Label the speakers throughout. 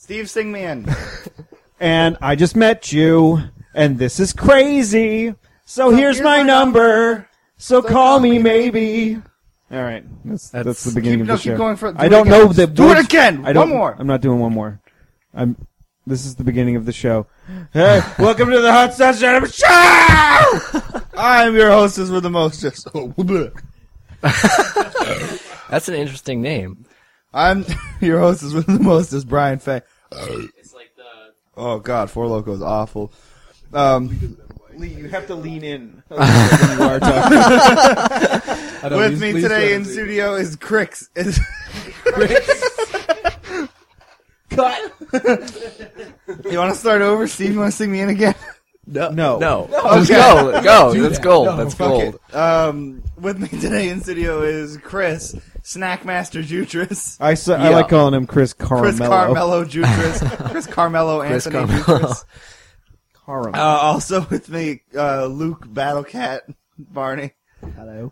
Speaker 1: Steve, sing me in.
Speaker 2: And I just met you, and this is crazy. So here's my number. So call me maybe. All right, that's the beginning of the show.
Speaker 1: Keep going for.
Speaker 2: I don't know the.
Speaker 1: Do it again. One more.
Speaker 2: I'm not doing one more. This is the beginning of the show. Hey, welcome to the Hot Sauce Cinema Show.
Speaker 1: I'm your hostess with the mostest.
Speaker 3: That's an interesting name.
Speaker 1: I'm your hostess with the mostest, Brian Fay. It's like the. Oh God, Four Loko is awful.
Speaker 2: Lee, you have to lean in. When you are talking.
Speaker 1: With me today in studio is Crix.
Speaker 3: Cut.
Speaker 1: You want to start over, Steve? You want to sing me in again?
Speaker 2: No.
Speaker 3: Let's go. Go. That's gold. That's gold.
Speaker 1: With me today in studio is Chris, Snackmaster Jutris.
Speaker 2: I like calling him Chris Carmelo.
Speaker 1: Chris Carmelo Jutris. Chris Carmelo Anthony Jutris. Also with me, Luke Battlecat Barney.
Speaker 2: Hello.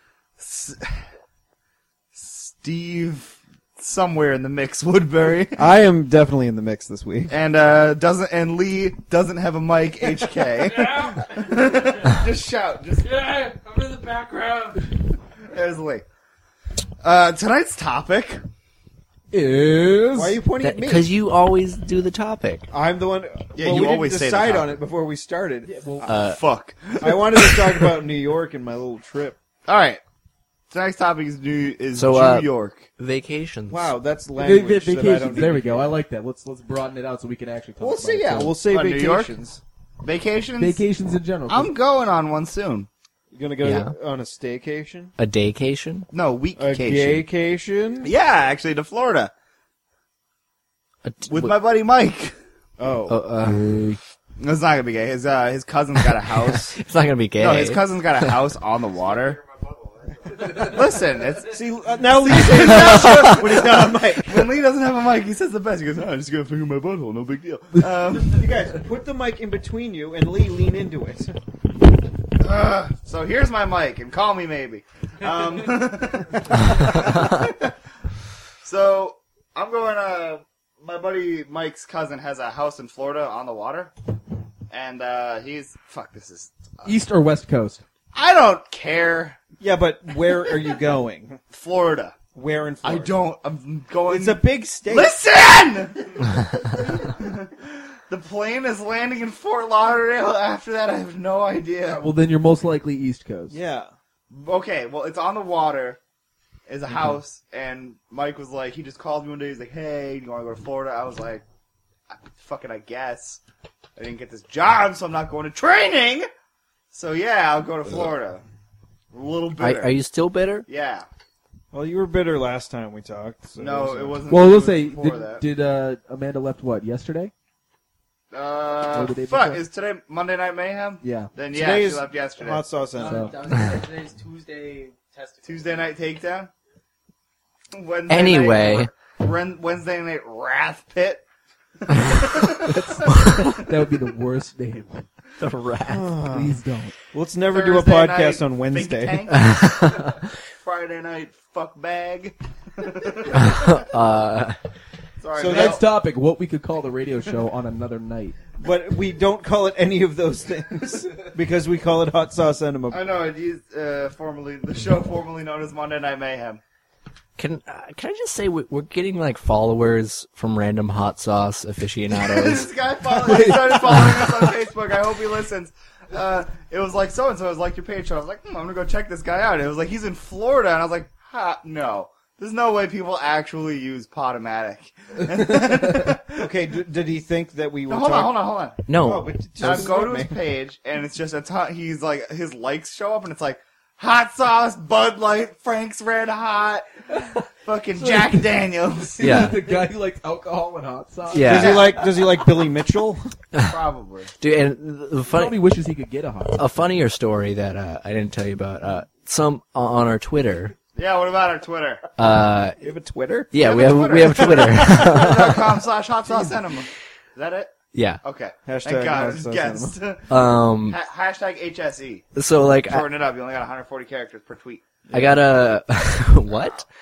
Speaker 1: Steve somewhere in the mix, Woodbury.
Speaker 2: I am definitely in the mix this week.
Speaker 1: And Lee doesn't have a mic, HK. Just shout.
Speaker 4: Yeah, I'm in the background.
Speaker 1: There's Lee. Tonight's topic
Speaker 2: is... Why are you pointing at me?
Speaker 3: Because you always do the topic.
Speaker 2: I'm the one...
Speaker 1: Yeah,
Speaker 2: well,
Speaker 1: you
Speaker 2: we
Speaker 1: always
Speaker 2: didn't
Speaker 1: say
Speaker 2: decide
Speaker 1: the
Speaker 2: on it before we started.
Speaker 1: Fuck.
Speaker 2: I wanted to talk about New York and my little trip.
Speaker 1: All right. Tonight's topic is New York.
Speaker 3: Vacations.
Speaker 2: Wow, that's language.
Speaker 5: Vacations. There we go. I like that. Let's broaden it out so we can actually talk about it.
Speaker 2: We'll say
Speaker 1: New York?
Speaker 2: vacations.
Speaker 1: Vacations?
Speaker 5: Vacations in general.
Speaker 1: I'm going on one soon.
Speaker 2: You're going to go on a staycation?
Speaker 3: A daycation?
Speaker 1: No, weekcation.
Speaker 2: A gaycation?
Speaker 1: Yeah, actually, to Florida. With my buddy Mike.
Speaker 2: Oh.
Speaker 1: It's not going to be gay. His cousin's got a house.
Speaker 3: It's not going to be gay.
Speaker 1: No, his cousin's got a house on the water. Listen,
Speaker 2: now Lee says that when he's not on mic.
Speaker 1: When Lee doesn't have a mic, he says the best. He goes, I'm just going to finger my butthole, no big deal.
Speaker 2: You guys, put the mic in between you and Lee lean into it.
Speaker 1: So here's my mic, and call me maybe. So, I'm going, my buddy Mike's cousin has a house in Florida on the water. And, this is...
Speaker 5: East or West Coast?
Speaker 1: I don't care.
Speaker 2: Yeah, but where are you going?
Speaker 1: Florida.
Speaker 2: Where in Florida?
Speaker 1: I'm going...
Speaker 2: It's a big state.
Speaker 1: Listen! The plane is landing in Fort Lauderdale. After that, I have no idea.
Speaker 5: Well, then you're most likely East Coast.
Speaker 2: Yeah.
Speaker 1: Okay, well, it's on the water. It's a house, and Mike was like, he just called me one day. He's like, hey, do you want to go to Florida? I was like, I guess. I didn't get this job, so I'm not going to training. So, yeah, I'll go to Florida. A little bitter.
Speaker 3: Are you still bitter?
Speaker 1: Yeah.
Speaker 2: Well, you were bitter last time we talked. So
Speaker 1: No, it wasn't.
Speaker 5: Well, we'll say,
Speaker 1: that.
Speaker 5: did Amanda left what, yesterday?
Speaker 1: Is today Monday Night Mayhem?
Speaker 5: Yeah.
Speaker 1: Then
Speaker 2: Today
Speaker 1: she left yesterday.
Speaker 2: Hot sauce and
Speaker 4: Today's Tuesday testing.
Speaker 1: Tuesday night takedown.
Speaker 3: Anyway.
Speaker 1: Wednesday night Wrath Pit.
Speaker 5: That would be the worst name.
Speaker 3: The rat.
Speaker 5: Please don't.
Speaker 2: Let's never
Speaker 1: Thursday
Speaker 2: do a podcast
Speaker 1: night,
Speaker 2: on Wednesday.
Speaker 1: Think Tank. Friday night fuck bag. Sorry,
Speaker 5: So next topic, what we could call the radio show on another night.
Speaker 2: But we don't call it any of those things because we call it Hot Sauce Enema.
Speaker 1: I know it used the show formerly known as Monday Night Mayhem.
Speaker 3: Can I just say we're getting like followers from random hot sauce aficionados?
Speaker 1: This guy started following us on Facebook. I hope he listens. It was like so and so. It was like your page. So I was like, I'm gonna go check this guy out. It was like he's in Florida, and I was like, no. There's no way people actually use Podomatic.
Speaker 2: Okay, did he think that we were
Speaker 1: Hold on.
Speaker 3: No.
Speaker 2: Oh, but
Speaker 1: I go to his page, and it's just a ton. He's like, his likes show up, and it's like, hot sauce, Bud Light, Frank's Red Hot, fucking Jack Daniels.
Speaker 3: Yeah.
Speaker 5: The guy who likes alcohol and hot sauce.
Speaker 3: Yeah.
Speaker 2: Does he like Billy Mitchell?
Speaker 1: Probably.
Speaker 3: Dude, and the
Speaker 5: Probably wishes he could get a hot sauce.
Speaker 3: a funnier story that I didn't tell you about. Some on our Twitter.
Speaker 1: Yeah, what about our Twitter?
Speaker 2: You have a Twitter?
Speaker 3: Yeah,
Speaker 1: We have
Speaker 3: we have Twitter.
Speaker 1: .com/hotsauceenema. Is that it?
Speaker 3: Yeah.
Speaker 1: Okay.
Speaker 2: Hashtag
Speaker 1: Thank God.
Speaker 2: hot
Speaker 1: Just
Speaker 2: sauce
Speaker 1: guessed.
Speaker 3: Hashtag
Speaker 1: HSE.
Speaker 3: So like
Speaker 1: Shorten it up. You only got 140 characters per tweet.
Speaker 3: I got a what?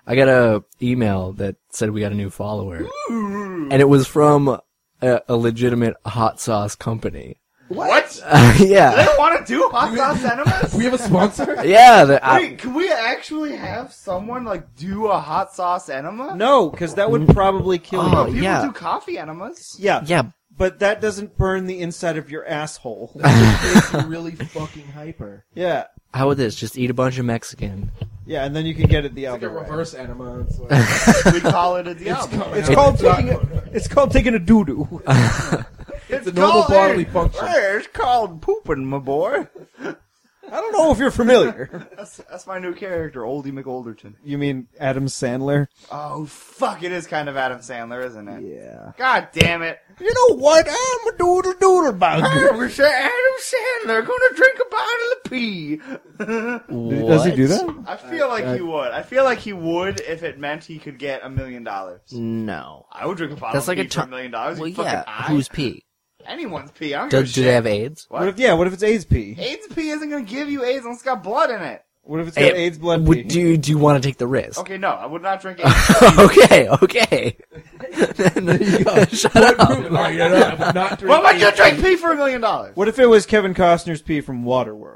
Speaker 3: I got a email that said we got a new follower, and it was from a legitimate hot sauce company.
Speaker 1: What?
Speaker 3: Yeah,
Speaker 1: They want to do hot sauce enemas?
Speaker 5: We have a sponsor?
Speaker 3: yeah.
Speaker 1: Wait, can we actually have someone like do a hot sauce enema?
Speaker 2: No, because that would probably kill
Speaker 3: Oh,
Speaker 2: you.
Speaker 1: People
Speaker 3: yeah.
Speaker 1: do coffee enemas.
Speaker 2: Yeah.
Speaker 3: Yeah.
Speaker 2: But that doesn't burn the inside of your asshole.
Speaker 5: It's really fucking hyper.
Speaker 2: Yeah.
Speaker 3: How about this? Just eat a bunch of Mexican.
Speaker 2: Yeah, and then you can get it the
Speaker 5: It's like
Speaker 2: other
Speaker 5: a
Speaker 2: way.
Speaker 5: reverse enema. It's like,
Speaker 1: We call it a Diablo.
Speaker 2: It's called taking a doo-doo.
Speaker 1: It's
Speaker 5: a normal bodily function.
Speaker 1: It's called pooping, my boy.
Speaker 2: I don't know if you're familiar.
Speaker 1: That's my new character, Oldie McOlderton.
Speaker 2: You mean Adam Sandler?
Speaker 1: Oh, fuck, it is kind of Adam Sandler, isn't it?
Speaker 2: Yeah.
Speaker 1: God damn it.
Speaker 2: You know what? I'm a doodle bug.
Speaker 1: Adam Sandler gonna drink a bottle of pee.
Speaker 2: Does he do that?
Speaker 1: I feel like he would. I feel like he would if it meant he could get $1 million.
Speaker 3: No.
Speaker 1: I would drink a bottle
Speaker 3: That's
Speaker 1: of
Speaker 3: like
Speaker 1: pee
Speaker 3: a
Speaker 1: for $1
Speaker 3: ton.
Speaker 1: million.
Speaker 3: Well,
Speaker 1: You fucking
Speaker 3: yeah.
Speaker 1: eye.
Speaker 3: Who's pee?
Speaker 1: Anyone's pee. I don't give a
Speaker 3: Do
Speaker 1: shit.
Speaker 3: they have AIDS?
Speaker 1: What?
Speaker 2: What if it's AIDS pee?
Speaker 1: AIDS pee isn't gonna give you AIDS unless it's got blood in it.
Speaker 2: What if it's got AIDS blood pee?
Speaker 3: Do you want to take the risk?
Speaker 1: Okay, no, I would not drink AIDS.
Speaker 3: Okay. There you go. Shut up.
Speaker 1: What would you drink pee for $1 million?
Speaker 2: What if it was Kevin Costner's pee from Waterworld?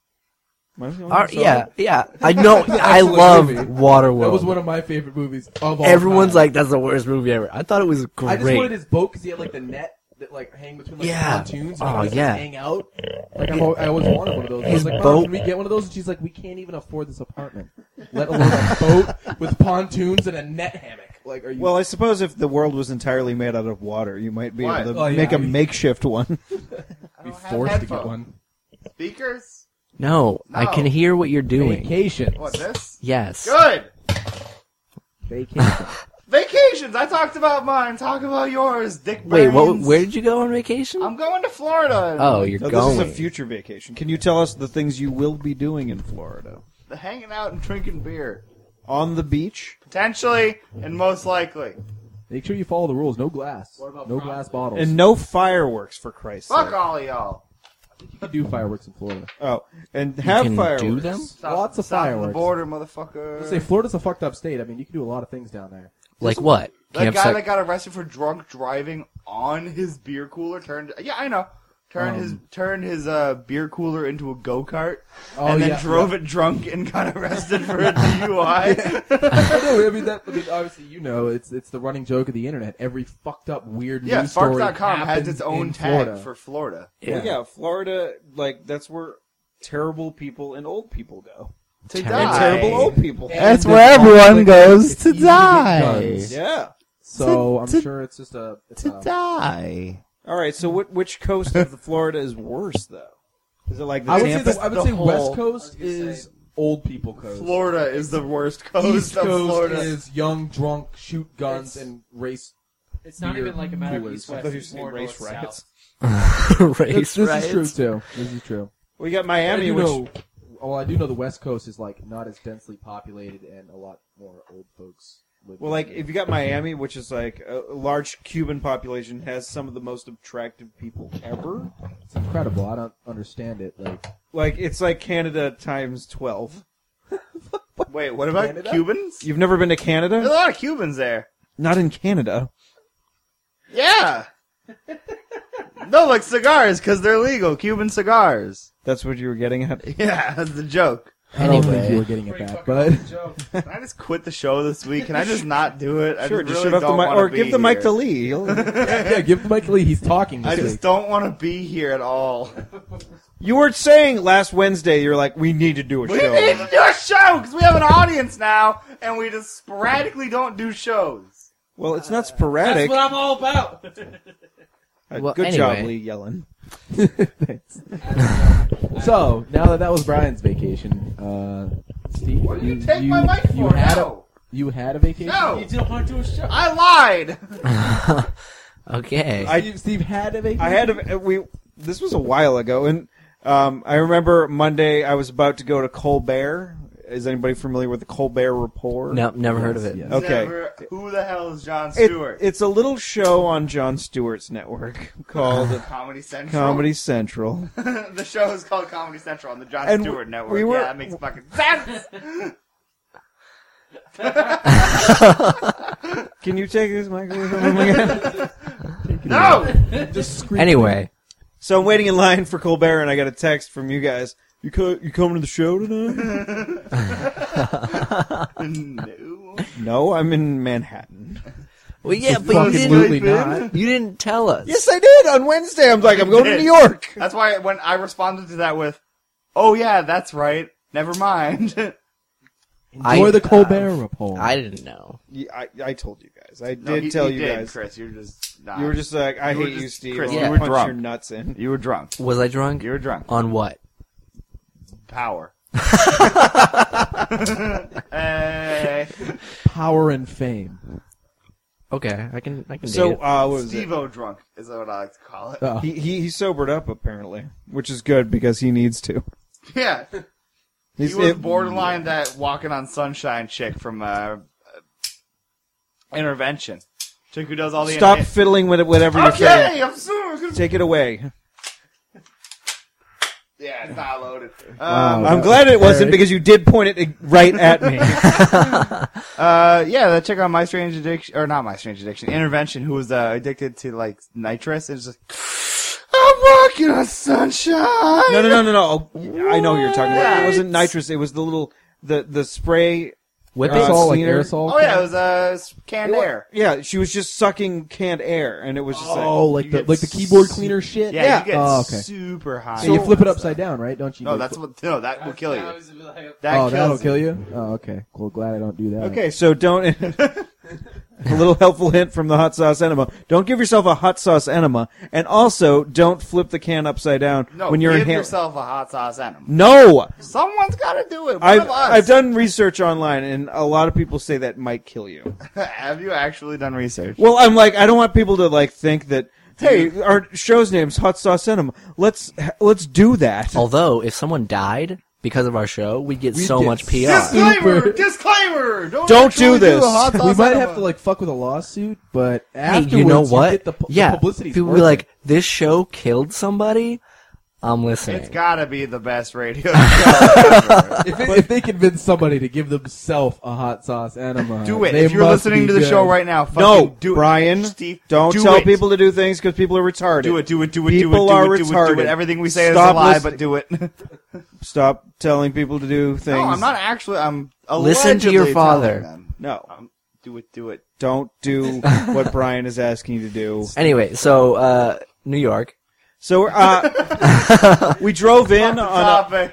Speaker 3: Yeah. I know. I love
Speaker 5: movie.
Speaker 3: Waterworld.
Speaker 5: That was one of my favorite movies of all
Speaker 3: Everyone's
Speaker 5: time.
Speaker 3: like, that's the worst movie ever. I thought it was great.
Speaker 5: I just wanted his boat because he had like the net that like hang between like
Speaker 3: Yeah.
Speaker 5: pontoons.
Speaker 3: Oh,
Speaker 5: And like,
Speaker 3: yeah.
Speaker 5: hang out. Like I always wanted one of those. I
Speaker 3: His
Speaker 5: was like,
Speaker 3: boat-
Speaker 5: Mom, can we get one of those? And she's like, we can't even afford this apartment, let alone a boat with pontoons and a net hammock. Like, are you?
Speaker 2: Well, I suppose if the world was entirely made out of water, you might be
Speaker 1: What?
Speaker 2: able to
Speaker 5: Oh, yeah.
Speaker 2: make a makeshift one.
Speaker 1: I
Speaker 5: be
Speaker 1: don't have
Speaker 5: forced to get
Speaker 1: headphones.
Speaker 5: one.
Speaker 1: Speakers?
Speaker 3: No, I
Speaker 1: No.
Speaker 3: can hear what you're doing.
Speaker 5: Vacations.
Speaker 1: What, this?
Speaker 3: Yes.
Speaker 1: Good!
Speaker 5: Vacations.
Speaker 1: Vacations! I talked about mine. Talk about yours, Dick
Speaker 3: Wait,
Speaker 1: Brains.
Speaker 3: where did you go on vacation?
Speaker 1: I'm going to Florida.
Speaker 3: Oh, you're
Speaker 2: No,
Speaker 3: going.
Speaker 2: this is a future vacation. Can you tell us the things you will be doing in Florida?
Speaker 1: Hanging out and drinking beer.
Speaker 2: On the beach?
Speaker 1: Potentially, and most likely.
Speaker 5: Make sure you follow the rules. No glass. No glass bottles.
Speaker 2: And no fireworks, for Christ's
Speaker 1: Fuck
Speaker 2: sake.
Speaker 1: all of y'all.
Speaker 5: you can do fireworks in Florida.
Speaker 2: Oh, and have
Speaker 3: can
Speaker 2: fireworks.
Speaker 3: do them?
Speaker 5: Lots of
Speaker 1: South
Speaker 5: fireworks.
Speaker 1: the border, motherfucker.
Speaker 5: Let's say Florida's a fucked up state. I mean, you can do a lot of things down there.
Speaker 3: Like what?
Speaker 1: That guy
Speaker 3: Campsite?
Speaker 1: that got arrested for drunk driving on his beer cooler turned. Yeah, I know. Turned his beer cooler into a go-kart
Speaker 5: Oh,
Speaker 1: and then
Speaker 5: yeah,
Speaker 1: drove it drunk and got arrested for a DUI.
Speaker 5: I mean, obviously, you know, it's the running joke of the internet. Every fucked up, weird
Speaker 1: Yeah,
Speaker 5: news story
Speaker 1: Farts.com has
Speaker 5: happens
Speaker 1: its own
Speaker 5: in
Speaker 1: tag
Speaker 5: Florida.
Speaker 1: for Florida.
Speaker 2: Well, yeah, Florida, like, that's where terrible people and old people go.
Speaker 1: To
Speaker 3: Terrible.
Speaker 2: And
Speaker 1: die.
Speaker 2: terrible old people.
Speaker 1: That's
Speaker 5: And
Speaker 1: where
Speaker 5: there's
Speaker 1: everyone
Speaker 5: conflict.
Speaker 1: goes
Speaker 5: It's
Speaker 1: to
Speaker 5: easy get
Speaker 1: die.
Speaker 5: guns.
Speaker 2: Yeah.
Speaker 5: So I'm sure it's just a
Speaker 1: Die.
Speaker 2: All right, so which coast of the Florida is worse, though? Is it like the
Speaker 5: I would
Speaker 2: Tampa?
Speaker 5: say,
Speaker 1: the whole-
Speaker 5: West Coast is old people coast.
Speaker 1: Florida is the worst coast
Speaker 5: East
Speaker 1: of
Speaker 5: Coast
Speaker 1: Florida.
Speaker 5: is young, drunk, shoot guns, and race.
Speaker 4: It's not
Speaker 5: Beer
Speaker 4: even like a matter of
Speaker 5: coolers.
Speaker 4: east
Speaker 2: I
Speaker 4: west.
Speaker 2: thought you
Speaker 4: It's
Speaker 2: said
Speaker 4: more
Speaker 2: race
Speaker 4: north
Speaker 2: riots.
Speaker 4: south.
Speaker 3: Race
Speaker 5: This is
Speaker 3: riots?
Speaker 5: true too. This is true.
Speaker 2: We got
Speaker 5: I
Speaker 2: Miami,
Speaker 5: do
Speaker 2: which
Speaker 5: know. Well, I do know the West Coast is like not as densely populated and a lot more old folks live.
Speaker 2: well, like if you got Miami, which is like a large Cuban population, has some of the most attractive people ever.
Speaker 5: It's incredible. I don't understand it.
Speaker 2: Like it's like Canada times 12.
Speaker 1: Wait, what about
Speaker 5: Canada?
Speaker 1: Cubans?
Speaker 2: You've never been to
Speaker 1: There's a
Speaker 2: Canada?
Speaker 1: lot of Cubans there.
Speaker 2: Not in Canada.
Speaker 1: Yeah. No, like cigars, because they're legal. Cuban cigars.
Speaker 2: That's what you were getting at.
Speaker 1: Yeah, that's the joke.
Speaker 5: I don't think
Speaker 3: Anyway.
Speaker 5: you were getting at
Speaker 4: Pretty
Speaker 5: that,
Speaker 4: fucking
Speaker 5: but
Speaker 4: joke.
Speaker 1: Can I just quit the show this week? Can I just not do it? I
Speaker 2: Sure,
Speaker 1: just
Speaker 2: just
Speaker 1: really
Speaker 2: shut off the
Speaker 1: don't
Speaker 2: mic,
Speaker 1: wanna
Speaker 2: or
Speaker 1: be
Speaker 2: give the mic
Speaker 1: here.
Speaker 2: to Lee. He'll-
Speaker 5: yeah, give Mike Lee. He's talking.
Speaker 1: I
Speaker 5: This
Speaker 1: just
Speaker 5: week.
Speaker 1: don't want to be here at all.
Speaker 2: You were saying last Wednesday, you're like, we need to do a
Speaker 1: We
Speaker 2: show.
Speaker 1: need to do a show because we have an audience now, and we just sporadically don't do shows.
Speaker 2: Well, it's not
Speaker 4: That's
Speaker 2: sporadic.
Speaker 4: what I'm all about.
Speaker 3: Well,
Speaker 2: Good job,
Speaker 3: anyway.
Speaker 2: Lee Yellen.
Speaker 5: Thanks. So now that was Brian's vacation, Steve,
Speaker 1: What did you take my mic for?
Speaker 5: You had
Speaker 1: No.
Speaker 5: you had a vacation.
Speaker 1: No.
Speaker 4: You didn't want to do a show.
Speaker 1: I lied.
Speaker 3: Okay.
Speaker 5: Steve had a vacation.
Speaker 2: I had this was a while ago, and I remember Monday I was about to go to Colbert. Is anybody familiar with the Colbert Report?
Speaker 3: No, never heard of it.
Speaker 5: Yes.
Speaker 2: Okay.
Speaker 1: Never, who the hell is Jon
Speaker 2: It-
Speaker 1: Stewart?
Speaker 2: it's a little show on Jon Stewart's network called
Speaker 1: Comedy Central.
Speaker 2: Comedy Central.
Speaker 1: The show is called Comedy Central on the Jon
Speaker 2: And
Speaker 1: Stewart Network.
Speaker 2: we were-
Speaker 1: Yeah, that makes fucking sense.
Speaker 2: Can you take this microphone from him again?
Speaker 1: No!
Speaker 5: Just scream.
Speaker 3: Anyway,
Speaker 2: So I'm waiting in line for Colbert, and I got a text from you guys. You coming to the show tonight?
Speaker 1: No.
Speaker 2: No, I'm in Manhattan.
Speaker 3: well, yeah, but you
Speaker 5: Absolutely
Speaker 3: didn't.
Speaker 5: not.
Speaker 3: You didn't tell us.
Speaker 2: Yes, I did on Wednesday. I'm like, I'm going to
Speaker 1: did.
Speaker 2: New York.
Speaker 1: That's why when I responded to that with, "Oh yeah, that's right. Never mind."
Speaker 5: Enjoy the Colbert Report.
Speaker 3: I didn't know.
Speaker 2: Yeah, I told you guys. I
Speaker 1: No,
Speaker 2: did tell
Speaker 1: he
Speaker 2: you
Speaker 1: did,
Speaker 2: guys.
Speaker 1: Chris. You're just not.
Speaker 2: You were just like, I
Speaker 1: You were
Speaker 2: hate you,
Speaker 1: just-
Speaker 2: Steve.
Speaker 1: Chris,
Speaker 2: I'll
Speaker 3: you were
Speaker 2: punch
Speaker 1: drunk.
Speaker 2: your nuts in.
Speaker 1: You were drunk.
Speaker 3: Was I drunk?
Speaker 1: You were drunk.
Speaker 3: On what?
Speaker 1: Power. Hey.
Speaker 5: Power and fame.
Speaker 3: Okay, I can
Speaker 2: So,
Speaker 3: date it.
Speaker 2: what was it?
Speaker 1: Steve-O drunk is what I like to call it.
Speaker 5: Oh.
Speaker 2: He sobered up apparently, which is good because he needs to.
Speaker 1: Yeah. He
Speaker 2: He's
Speaker 1: was borderline that walking on sunshine chick from Intervention. Chick who does all the
Speaker 2: Stop fiddling with it, whatever you're saying.
Speaker 1: Okay, I'm sorry.
Speaker 2: Take it away.
Speaker 1: Yeah, it's not loaded.
Speaker 5: Wow.
Speaker 2: I'm glad it wasn't because you did point it right at me.
Speaker 1: Yeah, that chick on My Strange Addiction, or not My Strange Addiction, Intervention, who was addicted to like nitrous, and it's like, I'm walking on sunshine.
Speaker 2: No. I know who you're talking about. It wasn't
Speaker 1: Right.
Speaker 2: nitrous. It was the little the spray.
Speaker 3: Whip it.
Speaker 5: Aerosol, like
Speaker 2: cleaner.
Speaker 5: aerosol.
Speaker 1: Oh yeah, it was canned air.
Speaker 2: Yeah, she was just sucking canned air, and it was just
Speaker 5: Oh,
Speaker 2: like,
Speaker 5: like the keyboard cleaner shit.
Speaker 1: Yeah,
Speaker 2: Yeah.
Speaker 1: you get
Speaker 5: Oh, okay.
Speaker 1: super high.
Speaker 5: So you flip it upside down, right? Don't you?
Speaker 1: No, that will kill you.
Speaker 4: Like,
Speaker 1: That
Speaker 5: Oh, that'll
Speaker 1: kills
Speaker 5: kill you. Oh, okay. Cool. Glad I don't do that.
Speaker 2: okay, so don't. A little helpful hint from the hot sauce enema: don't give yourself a hot sauce enema, and also don't flip the can upside down
Speaker 1: No,
Speaker 2: when you're
Speaker 1: give
Speaker 2: inhaling.
Speaker 1: yourself a hot sauce enema.
Speaker 2: No,
Speaker 1: Someone's got to do it. One of us.
Speaker 2: I've done research online, and a lot of people say that might kill you.
Speaker 1: Have you actually done research?
Speaker 2: Well, I'm like, I don't want people to like think that. Hey, our show's name's Hot Sauce Enema. Let's do that.
Speaker 3: Although, if someone died because of our show, we'd get
Speaker 5: We'd
Speaker 3: so
Speaker 5: get
Speaker 3: much PR.
Speaker 1: Disclaimer! Disclaimer!
Speaker 2: Don't
Speaker 1: actually
Speaker 2: do this.
Speaker 1: a hot
Speaker 5: We
Speaker 1: sauce
Speaker 5: might
Speaker 1: enema.
Speaker 5: have to like fuck with a lawsuit, but
Speaker 3: Hey,
Speaker 5: afterwards
Speaker 3: you know what?
Speaker 5: get the
Speaker 3: yeah,
Speaker 5: publicity.
Speaker 3: people be like, "This show killed somebody." I'm listening.
Speaker 1: It's gotta be the best radio show ever.
Speaker 5: if they convince somebody to give themselves a hot sauce enema,
Speaker 1: Do it.
Speaker 5: they
Speaker 1: If you're
Speaker 5: must
Speaker 1: listening
Speaker 5: be
Speaker 1: to the
Speaker 5: good.
Speaker 1: show right now, fucking
Speaker 2: No,
Speaker 1: do it.
Speaker 2: Brian,
Speaker 1: Steve,
Speaker 2: don't
Speaker 1: do
Speaker 2: tell
Speaker 1: it.
Speaker 2: people to do things because people are retarded.
Speaker 1: Do it.
Speaker 2: People are retarded.
Speaker 1: Do it. Everything we say
Speaker 2: Stop
Speaker 1: is a lie,
Speaker 2: listening.
Speaker 1: but do it.
Speaker 2: Stop telling people to do things.
Speaker 1: No, I'm not actually. I'm
Speaker 3: Listen to your
Speaker 1: allegedly
Speaker 3: father.
Speaker 1: telling them.
Speaker 2: No,
Speaker 1: Do it. Do it.
Speaker 2: don't do what Brian is asking you to do.
Speaker 3: Anyway, so New York.
Speaker 2: So we drove in
Speaker 1: Fuck the
Speaker 2: on
Speaker 1: topic.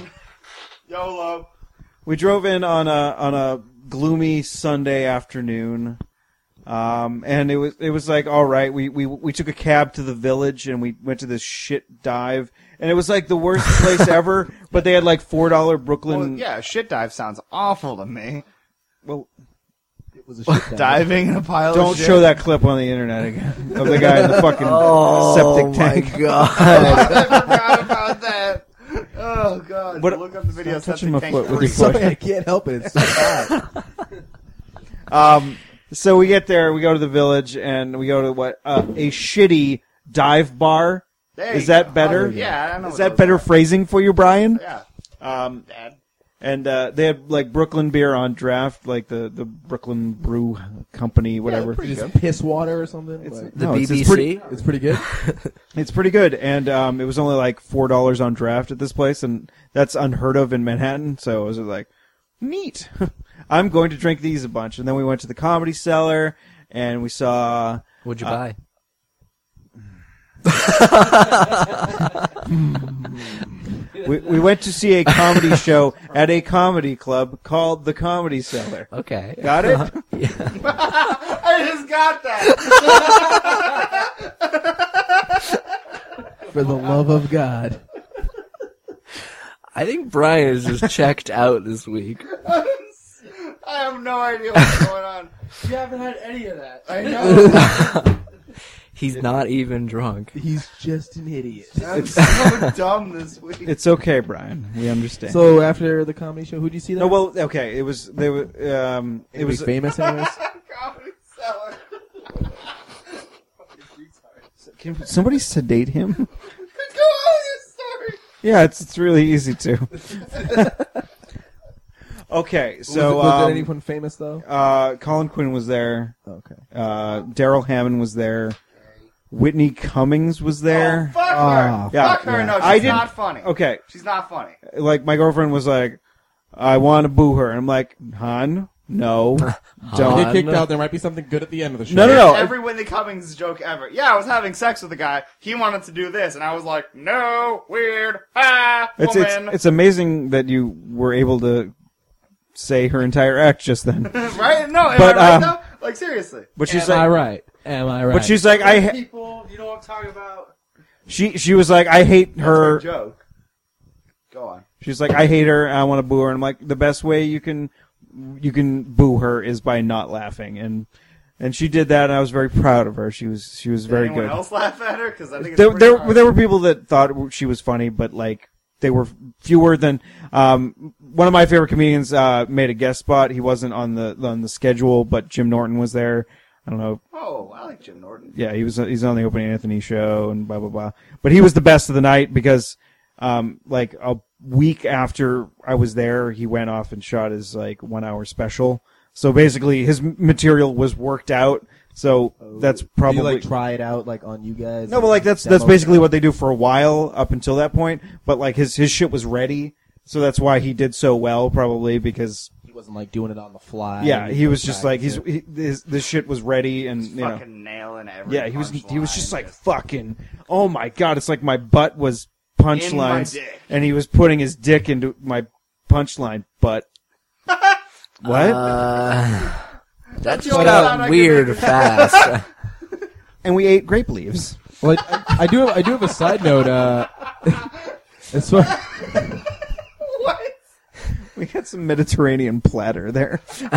Speaker 1: YOLO.
Speaker 2: we drove in on a gloomy Sunday afternoon, and it was like all right. We took a cab to the Village and we went to this shit dive, and it was like the worst place ever. But they had like $4 Brooklyn.
Speaker 1: Well, yeah, shit dive sounds awful to me.
Speaker 2: Well,
Speaker 5: It was a shit dive.
Speaker 1: Diving in a pile of
Speaker 2: don't
Speaker 1: shit.
Speaker 2: show that clip on the internet again of the guy in the fucking septic tank.
Speaker 3: God!
Speaker 1: I forgot about that. Oh god!
Speaker 2: What-
Speaker 1: Look up the video.
Speaker 2: Stop touching
Speaker 1: Septic
Speaker 2: my
Speaker 1: tank
Speaker 2: foot with
Speaker 1: freak.
Speaker 2: your foot.
Speaker 5: Sorry, I can't help it. It's so bad.
Speaker 2: So we get there, we go to the Village, and we go to a shitty dive bar.
Speaker 1: There
Speaker 2: Is
Speaker 1: you
Speaker 2: that
Speaker 1: go.
Speaker 2: better?
Speaker 1: Oh, yeah, I know.
Speaker 2: Is
Speaker 1: what
Speaker 2: that
Speaker 1: those
Speaker 2: better
Speaker 1: are.
Speaker 2: phrasing for you, Brian?
Speaker 1: Yeah, Dad.
Speaker 2: And they had like Brooklyn beer on draft, like the Brooklyn Brew Company, whatever.
Speaker 5: Just piss water or something. Like,
Speaker 3: The
Speaker 2: No,
Speaker 3: BBC.
Speaker 2: it's
Speaker 5: it's pretty good.
Speaker 2: It's pretty good, and it was only like $4 on draft at this place, and that's unheard of in Manhattan. So I was like, neat. I'm going to drink these a bunch, and then we went to the Comedy Cellar, and we saw.
Speaker 3: What'd you buy?
Speaker 2: We went to see a comedy show at a comedy club called the Comedy Cellar.
Speaker 3: Okay.
Speaker 2: Got it?
Speaker 1: I just got that.
Speaker 5: For the love of God.
Speaker 3: I think Brian is just checked out this week.
Speaker 1: I have no idea what's going on.
Speaker 4: You haven't had any of that.
Speaker 1: I know.
Speaker 3: He's not even drunk.
Speaker 5: He's just an idiot.
Speaker 1: I'm so dumb this week.
Speaker 2: It's okay, Brian. We understand.
Speaker 5: So after the comedy show, who'd you see there?
Speaker 2: no, well, okay. It was they were. It
Speaker 5: Anybody
Speaker 2: was
Speaker 5: famous anyways.
Speaker 1: Comedy Cellar.
Speaker 2: Can somebody sedate him?
Speaker 1: Go on, your story.
Speaker 2: Yeah, it's really easy to. Okay,
Speaker 5: Was
Speaker 2: so
Speaker 5: there anyone famous though?
Speaker 2: Colin Quinn was there.
Speaker 5: Okay.
Speaker 2: Daryl Hammond was there. Whitney Cummings was there.
Speaker 1: Oh, fuck her.
Speaker 2: Yeah.
Speaker 1: Fuck her. No,
Speaker 2: I
Speaker 1: she's
Speaker 2: didn't-
Speaker 1: not funny.
Speaker 2: Okay,
Speaker 1: She's not funny.
Speaker 2: like my girlfriend was like, I want to boo her. And I'm like, hon, no,
Speaker 5: You
Speaker 2: don't.
Speaker 5: get kicked out. There might be something good at the end of the show.
Speaker 2: No.
Speaker 1: Every Whitney Cummings joke ever. Yeah, I was having sex with a guy. He wanted to do this, and I was like, no, weird. Woman.
Speaker 2: It's amazing that you were able to say her entire act just then.
Speaker 1: Right? No, am
Speaker 2: But,
Speaker 1: I right though? Like seriously.
Speaker 2: But she's
Speaker 5: Am I
Speaker 2: like,
Speaker 5: right? Am I right?
Speaker 2: but she's like,
Speaker 4: People, you know what I'm talking about?
Speaker 2: she was like, I hate
Speaker 1: That's
Speaker 2: her.
Speaker 1: her joke. Go on.
Speaker 2: She's like, I hate her. And I want to boo her. And I'm like, the best way you can boo her is by not laughing. And she did that. And I was very proud of her. She was
Speaker 1: Did
Speaker 2: very
Speaker 1: anyone
Speaker 2: good.
Speaker 1: else laugh at her? Because I think it's
Speaker 2: There,
Speaker 1: pretty
Speaker 2: there,
Speaker 1: hard.
Speaker 2: there were people that thought she was funny, but like they were fewer than. One of my favorite comedians made a guest spot. He wasn't on the schedule, but Jim Norton was there. I don't know.
Speaker 1: Oh, I like Jim Norton.
Speaker 2: Yeah, he's on the Opie and Anthony show and blah blah blah. But he was the best of the night because like a week after I was there, he went off and shot his like 1 hour special. So basically, his material was worked out. So that's
Speaker 6: Did
Speaker 2: probably
Speaker 6: you like try it out like on you guys?
Speaker 2: no, but like that's
Speaker 6: Demo
Speaker 2: basically
Speaker 6: it?
Speaker 2: what they do for a while up until that point. But like his shit was ready, so that's why he did so well, probably because
Speaker 6: He wasn't like doing it on the fly.
Speaker 2: yeah, he was just like
Speaker 6: practicing.
Speaker 2: this shit was ready and
Speaker 1: Just
Speaker 2: you know
Speaker 1: fucking nailing every
Speaker 2: yeah he was
Speaker 1: punchline,
Speaker 2: just like fucking oh my god, it's like my butt was punchlines
Speaker 1: dick.
Speaker 2: and he was putting his dick into my punchline butt. What?
Speaker 3: That just
Speaker 1: the only sound I
Speaker 3: got
Speaker 1: can
Speaker 3: weird
Speaker 1: make.
Speaker 3: fast.
Speaker 2: And we ate grape leaves.
Speaker 5: Well, I do have a side note. As far
Speaker 1: What?
Speaker 2: We had some Mediterranean platter there.
Speaker 5: you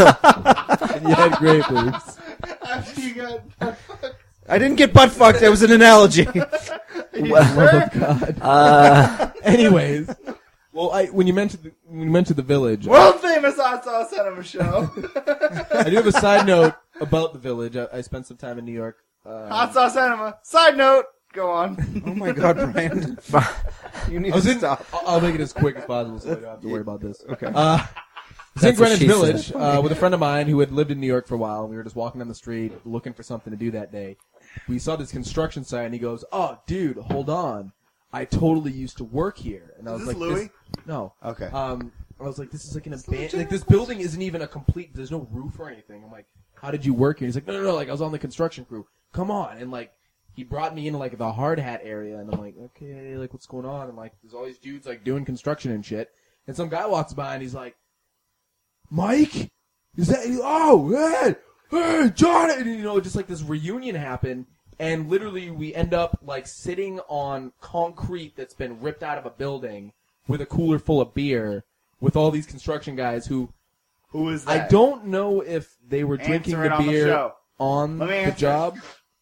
Speaker 5: had grape leaves.
Speaker 1: After you got
Speaker 2: I didn't get butt fucked. That was an analogy.
Speaker 5: Love of God. Anyways, well, when you mentioned the village,
Speaker 1: world famous hot sauce cinema show.
Speaker 5: I do have a side note about the village. I spent some time in New York.
Speaker 1: Hot sauce cinema. Side note. Go on.
Speaker 2: Oh my god, Brian. You need
Speaker 5: I was
Speaker 2: to
Speaker 5: in,
Speaker 2: stop.
Speaker 5: I'll make it as quick as possible so I don't have to worry about this.
Speaker 2: Okay.
Speaker 5: I was in
Speaker 3: That's what
Speaker 5: Greenwich
Speaker 3: she
Speaker 5: Village
Speaker 3: said.
Speaker 5: with a friend of mine who had lived in New York for a while. And we were just walking down the street looking for something to do that day. We saw this construction site, and he goes, "Oh, dude, hold on! I totally used to work here." And I was
Speaker 1: Is
Speaker 5: like,
Speaker 1: this Louis?
Speaker 5: "No."
Speaker 1: Okay.
Speaker 5: I was like, "This is like an abandoned. Like this building isn't even a complete. There's no roof or anything." I'm like, "How did you work here?" And he's like, "No. Like I was on the construction crew. Come on!" And like. He brought me into like the hard hat area, and I'm like, okay, like what's going on? And like, there's all these dudes like doing construction and shit. And some guy walks by, and he's like, "Mike, is that? Oh, hey, John!" And you know, just like this reunion happened, and literally we end up like sitting on concrete that's been ripped out of a building with a cooler full of beer with all these construction guys who
Speaker 1: Who is that?
Speaker 5: I don't know if they were drinking
Speaker 1: Answer it
Speaker 5: the
Speaker 1: on the
Speaker 5: beer
Speaker 1: show.
Speaker 5: on
Speaker 1: Let me
Speaker 5: the
Speaker 1: answer.
Speaker 5: job.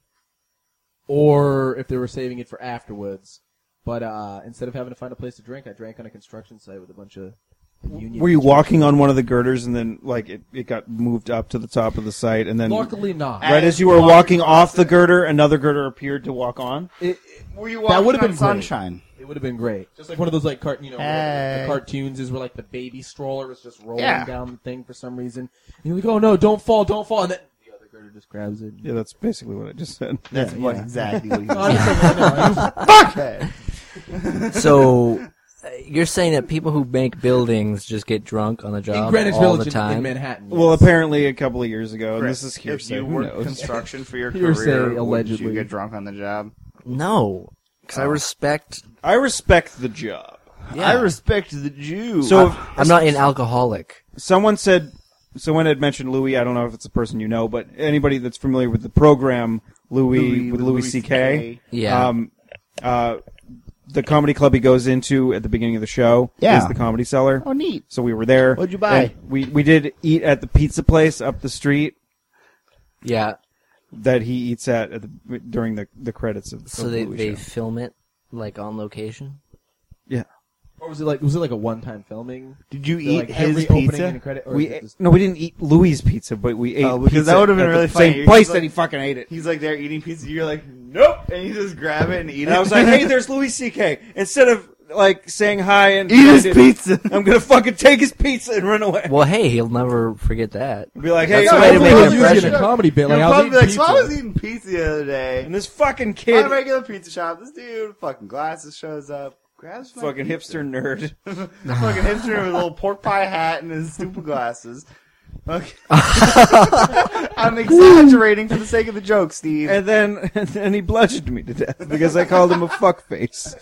Speaker 5: Or if they were saving it for afterwards. But instead of having to find a place to drink, I drank on a construction site with a bunch of union.
Speaker 2: Were you walking on one of the girders and then like it got moved up to the top of the site and then
Speaker 5: Luckily not.
Speaker 2: right as you were walking off the girder, another girder appeared to walk on?
Speaker 1: Were you
Speaker 5: That
Speaker 1: walking
Speaker 5: would've
Speaker 1: on
Speaker 5: been great.
Speaker 1: sunshine?
Speaker 5: It would have been great. Just like one of those like the
Speaker 1: Hey.
Speaker 5: cartoons is where like the baby stroller is just rolling
Speaker 1: Yeah.
Speaker 5: down the thing for some reason. And you're like, "Oh no, don't fall," and then the other girder just grabs it.
Speaker 2: Yeah, that's basically what I just said.
Speaker 1: That's what exactly what he
Speaker 5: No,
Speaker 1: was
Speaker 5: I didn't say that,
Speaker 3: So, you're saying that people who make buildings just get drunk on the
Speaker 5: no.
Speaker 3: job
Speaker 5: In Greenwich
Speaker 3: all
Speaker 5: Village
Speaker 3: the time?
Speaker 5: in Manhattan.
Speaker 2: Well,
Speaker 5: yes.
Speaker 2: apparently a couple of years ago, and
Speaker 1: Chris,
Speaker 2: this is
Speaker 1: if
Speaker 2: hearsay.
Speaker 1: you
Speaker 2: Who
Speaker 1: worked
Speaker 2: knows?
Speaker 1: construction for your
Speaker 5: Hearsay,
Speaker 1: career, wouldn't
Speaker 5: allegedly.
Speaker 1: you get drunk on the job?
Speaker 3: No, because I respect.
Speaker 2: I respect the job.
Speaker 3: Yeah.
Speaker 1: I respect the Jew.
Speaker 2: So if
Speaker 3: I'm not an alcoholic.
Speaker 2: someone had mentioned Louis. I don't know if it's a person you know, but anybody that's familiar with the program Louis with Louis C.K.
Speaker 3: Yeah.
Speaker 2: The comedy club he goes into at the beginning of the show
Speaker 1: Yeah.
Speaker 2: is the Comedy Cellar.
Speaker 1: Oh, neat.
Speaker 2: So we were there.
Speaker 1: What'd you buy?
Speaker 2: And we did eat at the pizza place up the street
Speaker 3: Yeah.
Speaker 2: that he eats at during the credits of the
Speaker 3: So they
Speaker 2: Louis show.
Speaker 3: film it like on location.
Speaker 2: Yeah.
Speaker 5: Or was it like a one-time filming?
Speaker 1: Did you
Speaker 5: So,
Speaker 1: eat
Speaker 5: like,
Speaker 1: his
Speaker 5: every opening
Speaker 1: pizza?
Speaker 5: and credit, or
Speaker 2: We
Speaker 5: is it just-
Speaker 2: no, we didn't eat Louis' pizza, but we ate.
Speaker 1: Oh, because
Speaker 2: pizza
Speaker 1: that would've been
Speaker 2: at
Speaker 1: really
Speaker 2: the
Speaker 1: funny.
Speaker 2: Same
Speaker 1: You're
Speaker 2: place
Speaker 1: just
Speaker 2: that
Speaker 1: like-
Speaker 2: he fucking ate it.
Speaker 1: He's like there eating pizza. You're like, nope, and you just grab it and eat
Speaker 2: And
Speaker 1: it.
Speaker 2: I was like, "Hey, there's Louis C.K." Instead of like saying hi and
Speaker 1: Eat his pizza.
Speaker 2: I'm gonna fucking take his pizza and run away.
Speaker 3: Well, hey, he'll never forget that.
Speaker 2: Be like, hey,
Speaker 3: That's the way to make an
Speaker 5: Use it
Speaker 3: impression.
Speaker 5: in a comedy bit.
Speaker 1: You'll
Speaker 5: Like, I was
Speaker 1: probably be like,
Speaker 5: eating
Speaker 1: so I was
Speaker 5: pizza.
Speaker 1: eating pizza the other day.
Speaker 2: and this fucking
Speaker 1: My
Speaker 2: kid,
Speaker 1: regular pizza shop. This dude, fucking glasses, shows up. Grabs my
Speaker 2: fucking
Speaker 1: pizza.
Speaker 2: hipster nerd.
Speaker 1: Fucking hipster with a little pork pie hat and his stupid glasses. Okay. I'm exaggerating for the sake of the joke, Steve.
Speaker 2: And then he bludgeoned me to death because I called him a fuckface.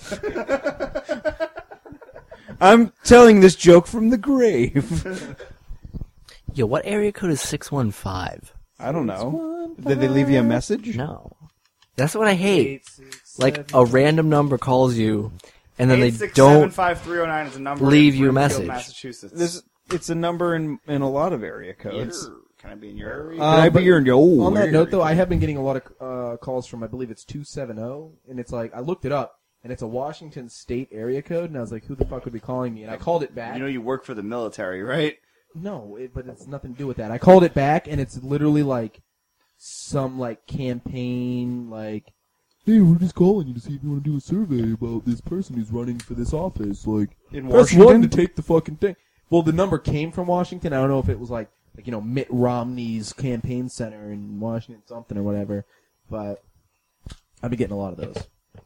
Speaker 2: I'm telling this joke from the grave.
Speaker 3: Yo, what area code is 615?
Speaker 2: I don't know. Did they leave you a message?
Speaker 3: No. That's what I hate. Like, a random number calls you, and then they don't...
Speaker 1: 867-5309 is a number
Speaker 3: leave
Speaker 1: in
Speaker 3: you a
Speaker 1: Springfield,
Speaker 3: message.
Speaker 1: Massachusetts.
Speaker 2: It's a number in a lot of area codes.
Speaker 1: Can I be in your area?
Speaker 2: Can I be your
Speaker 5: On that
Speaker 2: area
Speaker 5: note, though,
Speaker 2: code?
Speaker 5: I have been getting a lot of calls from, I believe it's 270, and it's like, I looked it up, and it's a Washington State area code, and I was like, who the fuck would be calling me? And I called it back.
Speaker 1: You know you work for the military, right?
Speaker 5: No, but it's nothing to do with that. I called it back, and it's literally like some like campaign, like, hey, we're just calling you to see if you want to do a survey about this person who's running for this office. Like,
Speaker 2: In
Speaker 5: press
Speaker 2: Washington?
Speaker 5: 1 to take the fucking thing. Well, the number came from Washington. I don't know if it was like you know, Mitt Romney's campaign center in Washington something or whatever, but I've been getting a lot of those.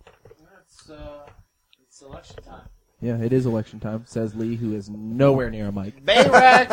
Speaker 4: It's election time.
Speaker 5: Yeah, it is election time, says Lee, who is nowhere near a mic.
Speaker 1: Bayrak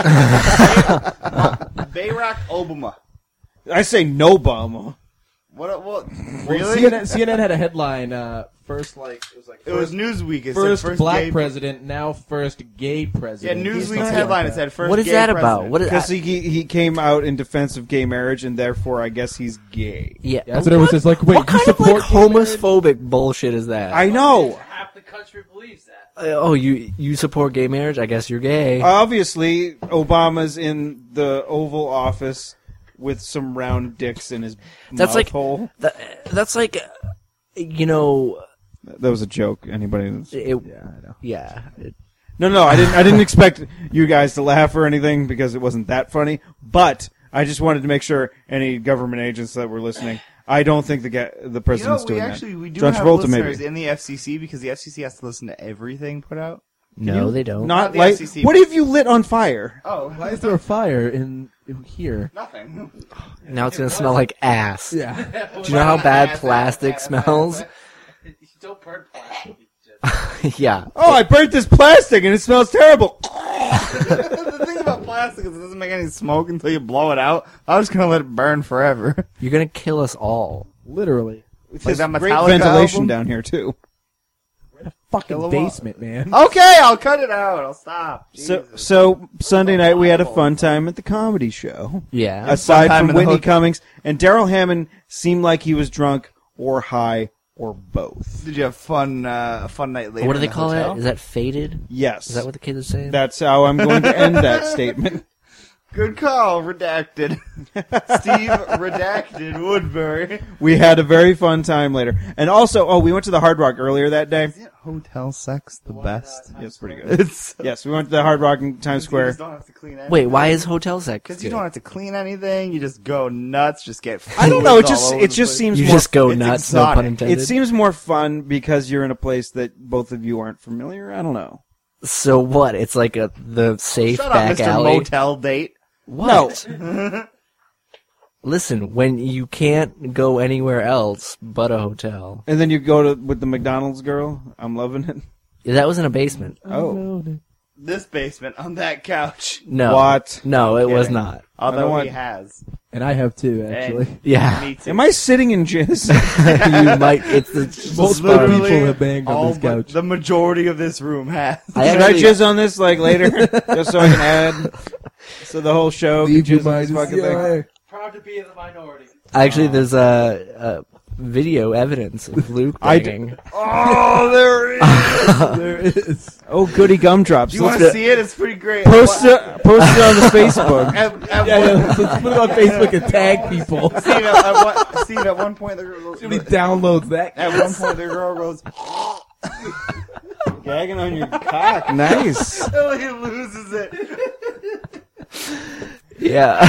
Speaker 1: Obama.
Speaker 2: I say no bum.
Speaker 1: What?
Speaker 5: Well,
Speaker 1: Really?
Speaker 5: CNN had a headline, first, like, it was like,
Speaker 1: It was Newsweek. It
Speaker 5: first
Speaker 1: said
Speaker 5: black
Speaker 1: gay
Speaker 5: president, now first gay
Speaker 1: Yeah,
Speaker 5: president.
Speaker 1: Newsweek's
Speaker 5: Something like
Speaker 1: headline.
Speaker 5: that.
Speaker 1: It said first.
Speaker 3: What is
Speaker 1: gay
Speaker 3: that about?
Speaker 1: president.
Speaker 3: What is
Speaker 2: Because he came out in defense of gay marriage, and therefore I guess he's gay.
Speaker 3: Yeah,
Speaker 5: Yeah, that's what it was. Just like, wait,
Speaker 3: what kind
Speaker 5: you
Speaker 3: of like
Speaker 5: support gay marriage?
Speaker 3: homophobic bullshit is that?
Speaker 2: I know.
Speaker 4: Half the country believes that.
Speaker 3: Oh, you support gay marriage? I guess you're gay.
Speaker 2: Obviously, Obama's in the Oval Office with some round dicks in his
Speaker 3: That's
Speaker 2: mouth
Speaker 3: like-
Speaker 2: hole.
Speaker 3: That's like, you know,
Speaker 2: That was a joke. Anybody? That's...
Speaker 3: it,
Speaker 5: Yeah, I know.
Speaker 3: yeah.
Speaker 2: No. I didn't expect you guys to laugh or anything because it wasn't that funny. But I just wanted to make sure any government agents that were listening. I don't think the president's doing that.
Speaker 1: We do
Speaker 2: John
Speaker 1: have
Speaker 2: Travolta,
Speaker 1: listeners
Speaker 2: maybe.
Speaker 1: in the FCC because the FCC has to listen to everything put out.
Speaker 3: No, they don't.
Speaker 2: Not
Speaker 1: the
Speaker 2: like.
Speaker 1: FCC.
Speaker 2: What have you lit on fire?
Speaker 1: Oh,
Speaker 5: Why is there a fire in here?
Speaker 1: nothing.
Speaker 3: Now it's gonna smell like ass.
Speaker 5: Yeah.
Speaker 3: Do you know how bad plastic smells?
Speaker 4: You don't burn plastic.
Speaker 3: Yeah.
Speaker 2: Oh, I burnt this plastic and it smells terrible.
Speaker 1: The thing about plastic is it doesn't make any smoke until you blow it out. I'm just gonna let it burn forever.
Speaker 3: You're gonna kill us all.
Speaker 5: Literally.
Speaker 2: It's
Speaker 1: Like
Speaker 2: this
Speaker 1: that
Speaker 2: great
Speaker 1: Metallica
Speaker 2: ventilation
Speaker 1: album?
Speaker 2: down here too.
Speaker 5: Fucking
Speaker 1: Kill 'em all.
Speaker 5: basement, man.
Speaker 1: Okay, I'll cut it out. I'll stop.
Speaker 2: So
Speaker 1: Jesus.
Speaker 2: Sunday night we had a fun time at the comedy show.
Speaker 3: Yeah.
Speaker 2: Aside
Speaker 1: time
Speaker 2: from
Speaker 1: in the
Speaker 2: Whitney
Speaker 1: hook.
Speaker 2: Cummings, and Daryl Hammond seemed like he was drunk or high or both.
Speaker 1: Did you have fun? A fun night later.
Speaker 3: What do
Speaker 1: in
Speaker 3: they
Speaker 1: the
Speaker 3: call
Speaker 1: hotel?
Speaker 3: it? Is that faded?
Speaker 2: Yes,
Speaker 3: Is that what the kids are saying?
Speaker 2: that's how I'm going to end that statement.
Speaker 1: Good call, redacted. Steve redacted Woodbury.
Speaker 2: We had a very fun time later, and also, we went to the Hard Rock earlier that day.
Speaker 1: Isn't hotel sex the best?
Speaker 2: Yeah, it's pretty good.
Speaker 1: It's
Speaker 2: Yes, we went to the Hard Rock in Times
Speaker 1: You
Speaker 2: Square.
Speaker 1: just don't have to clean anything.
Speaker 3: Wait, why is hotel sex?
Speaker 1: Because you
Speaker 3: good?
Speaker 1: don't have to clean anything. You just go nuts. Just get.
Speaker 2: I don't know. It
Speaker 1: fluids all over
Speaker 2: just
Speaker 1: the place.
Speaker 2: seems
Speaker 3: You
Speaker 2: more.
Speaker 3: just go
Speaker 1: it's
Speaker 3: nuts. No pun
Speaker 1: exotic.
Speaker 3: intended.
Speaker 2: It seems more fun because you're in a place that both of you aren't familiar. I don't know.
Speaker 3: So what? It's like the safe
Speaker 1: Shut up,
Speaker 3: back
Speaker 1: Mr.
Speaker 3: alley.
Speaker 1: Motel Date.
Speaker 3: What? Listen, when you can't go anywhere else but a hotel.
Speaker 2: And then you go with the McDonald's girl. I'm loving it.
Speaker 3: That was in a basement.
Speaker 2: Oh,
Speaker 1: This basement on that couch.
Speaker 3: No.
Speaker 2: What?
Speaker 3: No, it was
Speaker 1: Kidding.
Speaker 3: not.
Speaker 1: Although
Speaker 2: want-
Speaker 1: he has.
Speaker 5: And I have too, actually.
Speaker 1: And
Speaker 3: Yeah.
Speaker 1: me too.
Speaker 2: am I sitting in jizz?
Speaker 3: You might. It's the
Speaker 5: Most
Speaker 3: spot.
Speaker 5: people have banged on
Speaker 1: all
Speaker 5: this
Speaker 1: but
Speaker 5: couch.
Speaker 1: the majority of this room has.
Speaker 3: I
Speaker 2: Should I
Speaker 3: actually-
Speaker 2: jizz on this like later, just so I can add, so the whole show can
Speaker 5: Leave your
Speaker 2: jizz on this
Speaker 5: mind
Speaker 2: fucking thing?
Speaker 4: Proud to be in the minority.
Speaker 3: Actually, there's a video evidence of Luke
Speaker 2: I
Speaker 3: banging.
Speaker 1: Oh, there it is.
Speaker 5: There is.
Speaker 2: Oh, goody gumdrops!
Speaker 1: Do you want
Speaker 2: Let's
Speaker 1: to see it? It's pretty great.
Speaker 2: post it on the Facebook.
Speaker 1: At
Speaker 5: Yeah,
Speaker 1: one,
Speaker 5: yeah, let's put it on Facebook and tag people.
Speaker 1: see, at one point, the girl
Speaker 5: Somebody
Speaker 1: goes,
Speaker 5: downloads that.
Speaker 1: at one point, the girl goes,
Speaker 2: Gagging on your cock, nice.
Speaker 1: oh, he loses it.
Speaker 3: Yeah.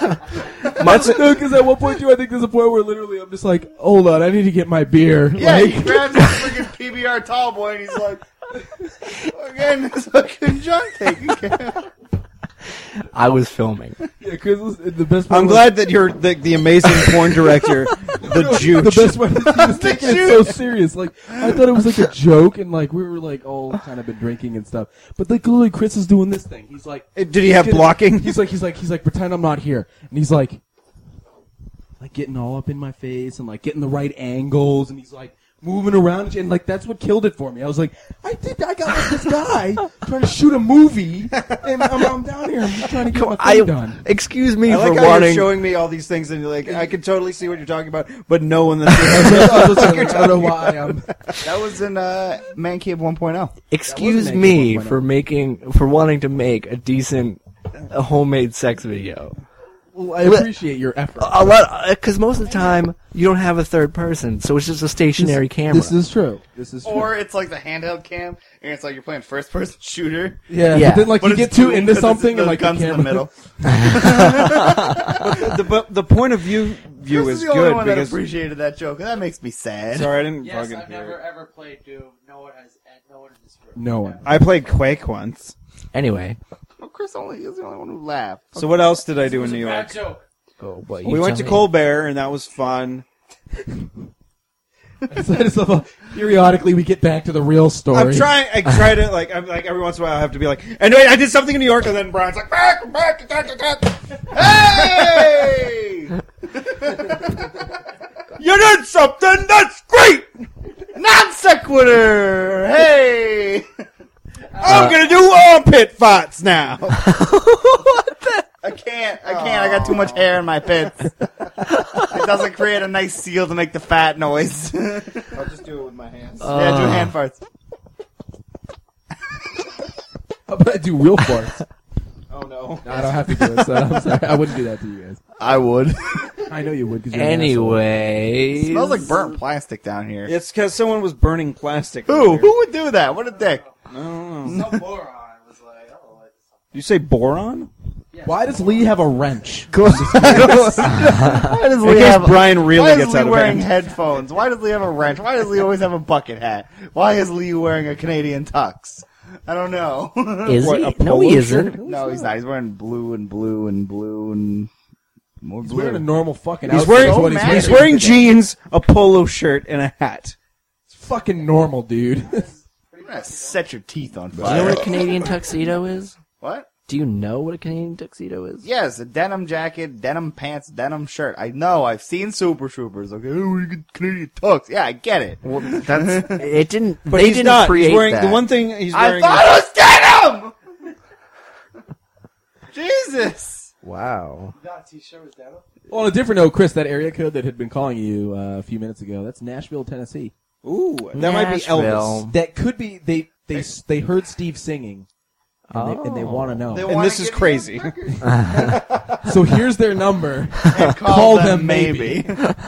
Speaker 5: No, because at one point too, I think there's a point where literally I'm just like, hold on, I need to get my beer.
Speaker 1: Yeah,
Speaker 5: Like,
Speaker 1: he grabs his freaking PBR tall boy and he's like, Again, this fucking junk taking care.
Speaker 3: I was filming.
Speaker 5: Yeah, Chris was the best. Part
Speaker 2: I'm
Speaker 5: was-
Speaker 2: glad that you're the amazing porn director, the Juke.
Speaker 5: The best part is he was taking it so serious. Like I thought it was like a joke, and like we were like all kind of been drinking and stuff. But like literally, Chris is doing this thing. He's like,
Speaker 2: Did he have
Speaker 5: getting-
Speaker 2: blocking?
Speaker 5: He's like, pretend I'm not here, and he's like getting all up in my face and like getting the right angles, and he's like moving around, and like that's what killed it for me. I was like, I got like this guy trying to shoot a movie, and I'm down here, I'm just trying to get my thing done.
Speaker 3: Excuse me
Speaker 2: I
Speaker 3: for
Speaker 2: like how
Speaker 3: wanting.
Speaker 2: you're showing me all these things, and you're like, I can totally see what you're talking about, but no one.
Speaker 5: I don't know why I'm.
Speaker 1: That was in Man Cave 1.0.
Speaker 3: Excuse
Speaker 5: That wasn't
Speaker 3: me
Speaker 5: making
Speaker 3: for wanting to make a decent homemade sex video.
Speaker 5: Well, I appreciate your effort.
Speaker 3: A lot, because most of the time you don't have a third person, so it's just a stationary camera.
Speaker 5: This is true.
Speaker 1: Or it's like the handheld cam, and it's like you're playing first person shooter.
Speaker 5: Yeah,
Speaker 3: Yeah.
Speaker 5: but then like
Speaker 1: But
Speaker 5: you
Speaker 1: it's
Speaker 5: get too
Speaker 1: cool
Speaker 5: into
Speaker 1: 'cause
Speaker 5: something
Speaker 1: the
Speaker 5: and like
Speaker 1: guns
Speaker 5: the
Speaker 1: in the
Speaker 5: camera-
Speaker 1: middle.
Speaker 2: the point of view
Speaker 1: Chris
Speaker 2: is
Speaker 1: the only
Speaker 2: good
Speaker 1: one that
Speaker 2: because.
Speaker 1: appreciated that joke, and that makes me sad.
Speaker 2: Sorry, I didn't
Speaker 4: Yes,
Speaker 2: fucking
Speaker 4: I've
Speaker 2: hear
Speaker 4: never
Speaker 2: it.
Speaker 4: ever played Doom. No one in this room.
Speaker 5: No one.
Speaker 2: I played Quake once.
Speaker 3: Anyway.
Speaker 1: Well, Chris only is the only one who laughed.
Speaker 2: So what else did I do in
Speaker 4: It
Speaker 2: New
Speaker 4: was a
Speaker 2: York?
Speaker 4: bad joke.
Speaker 3: Oh, but
Speaker 2: We went to Colbert, and that was fun.
Speaker 5: Periodically, we get back to the real story.
Speaker 2: I try to like. I'm like every once in a while I have to be like, anyway, I did something in New York, and then Brian's like, back. Hey, you did something. That's great.
Speaker 1: Non sequitur! Hey!
Speaker 2: I'm gonna do armpit farts now.
Speaker 1: I can't. I got too much hair in my pits. It doesn't create a nice seal to make the fat noise. Yeah,
Speaker 2: I'll just do it with my hands.
Speaker 1: do hand farts.
Speaker 5: How about I do real farts?
Speaker 2: Oh no.
Speaker 5: No, I don't have to do it. So I'm sorry. I wouldn't do that to you guys.
Speaker 1: I would.
Speaker 5: I know you would. Cause you're an asshole.
Speaker 3: Anyway.
Speaker 1: Smells like burnt plastic down here.
Speaker 2: It's because someone was burning plastic.
Speaker 1: Who?
Speaker 2: earlier.
Speaker 1: Who would do that? What a dick.
Speaker 2: I don't know.
Speaker 4: Some moron was like, oh, like something.
Speaker 2: You say boron?
Speaker 5: Why does Lee have a wrench?
Speaker 1: Why does
Speaker 2: In case Brian really
Speaker 1: why
Speaker 2: gets
Speaker 1: is Lee
Speaker 2: out of
Speaker 1: wearing
Speaker 2: hand.
Speaker 1: headphones? Why does Lee have a wrench? Why does Lee always have a bucket hat? Why is Lee wearing a Canadian tux? I don't know.
Speaker 3: Is
Speaker 2: What,
Speaker 3: he?
Speaker 2: a
Speaker 3: No,
Speaker 2: polo
Speaker 3: he
Speaker 2: shirt?
Speaker 3: isn't.
Speaker 1: No, he's not. He's wearing blue and blue and blue and more
Speaker 5: He's
Speaker 1: blue.
Speaker 5: wearing a normal fucking
Speaker 2: He's
Speaker 5: outfit.
Speaker 2: wearing
Speaker 5: That's what
Speaker 1: mad.
Speaker 2: he's
Speaker 5: wearing.
Speaker 2: wearing jeans, a polo shirt, and a hat.
Speaker 5: It's fucking normal, dude.
Speaker 1: You're gonna set your teeth on
Speaker 3: Do you know
Speaker 1: fire.
Speaker 3: what a Canadian tuxedo is?
Speaker 1: What?
Speaker 3: Do you know what a Canadian tuxedo is?
Speaker 1: Yes, a denim jacket, denim pants, denim shirt. I know. I've seen Super Troopers. Okay, oh, you get Canadian tux. Yeah, I get it.
Speaker 3: Well, that's it. Didn't
Speaker 2: But
Speaker 3: they
Speaker 2: he's
Speaker 3: didn't
Speaker 2: not.
Speaker 3: create
Speaker 2: He's wearing
Speaker 3: that?
Speaker 2: the one thing he's
Speaker 1: I
Speaker 2: wearing.
Speaker 1: thought it was denim. Jesus.
Speaker 3: Wow.
Speaker 4: That t-shirt was denim.
Speaker 5: Well, on a different note, Chris, that area code that had been calling you a few minutes ago, that's Nashville, Tennessee.
Speaker 2: Ooh, that might be Elvis.
Speaker 3: Nashville.
Speaker 5: That could be, they heard Steve singing, and they want to know.
Speaker 1: They
Speaker 2: And
Speaker 1: wanna
Speaker 2: this is
Speaker 1: get you
Speaker 2: crazy.
Speaker 1: on record
Speaker 5: So here's their number.
Speaker 1: and
Speaker 5: Call
Speaker 1: them
Speaker 5: them
Speaker 1: maybe.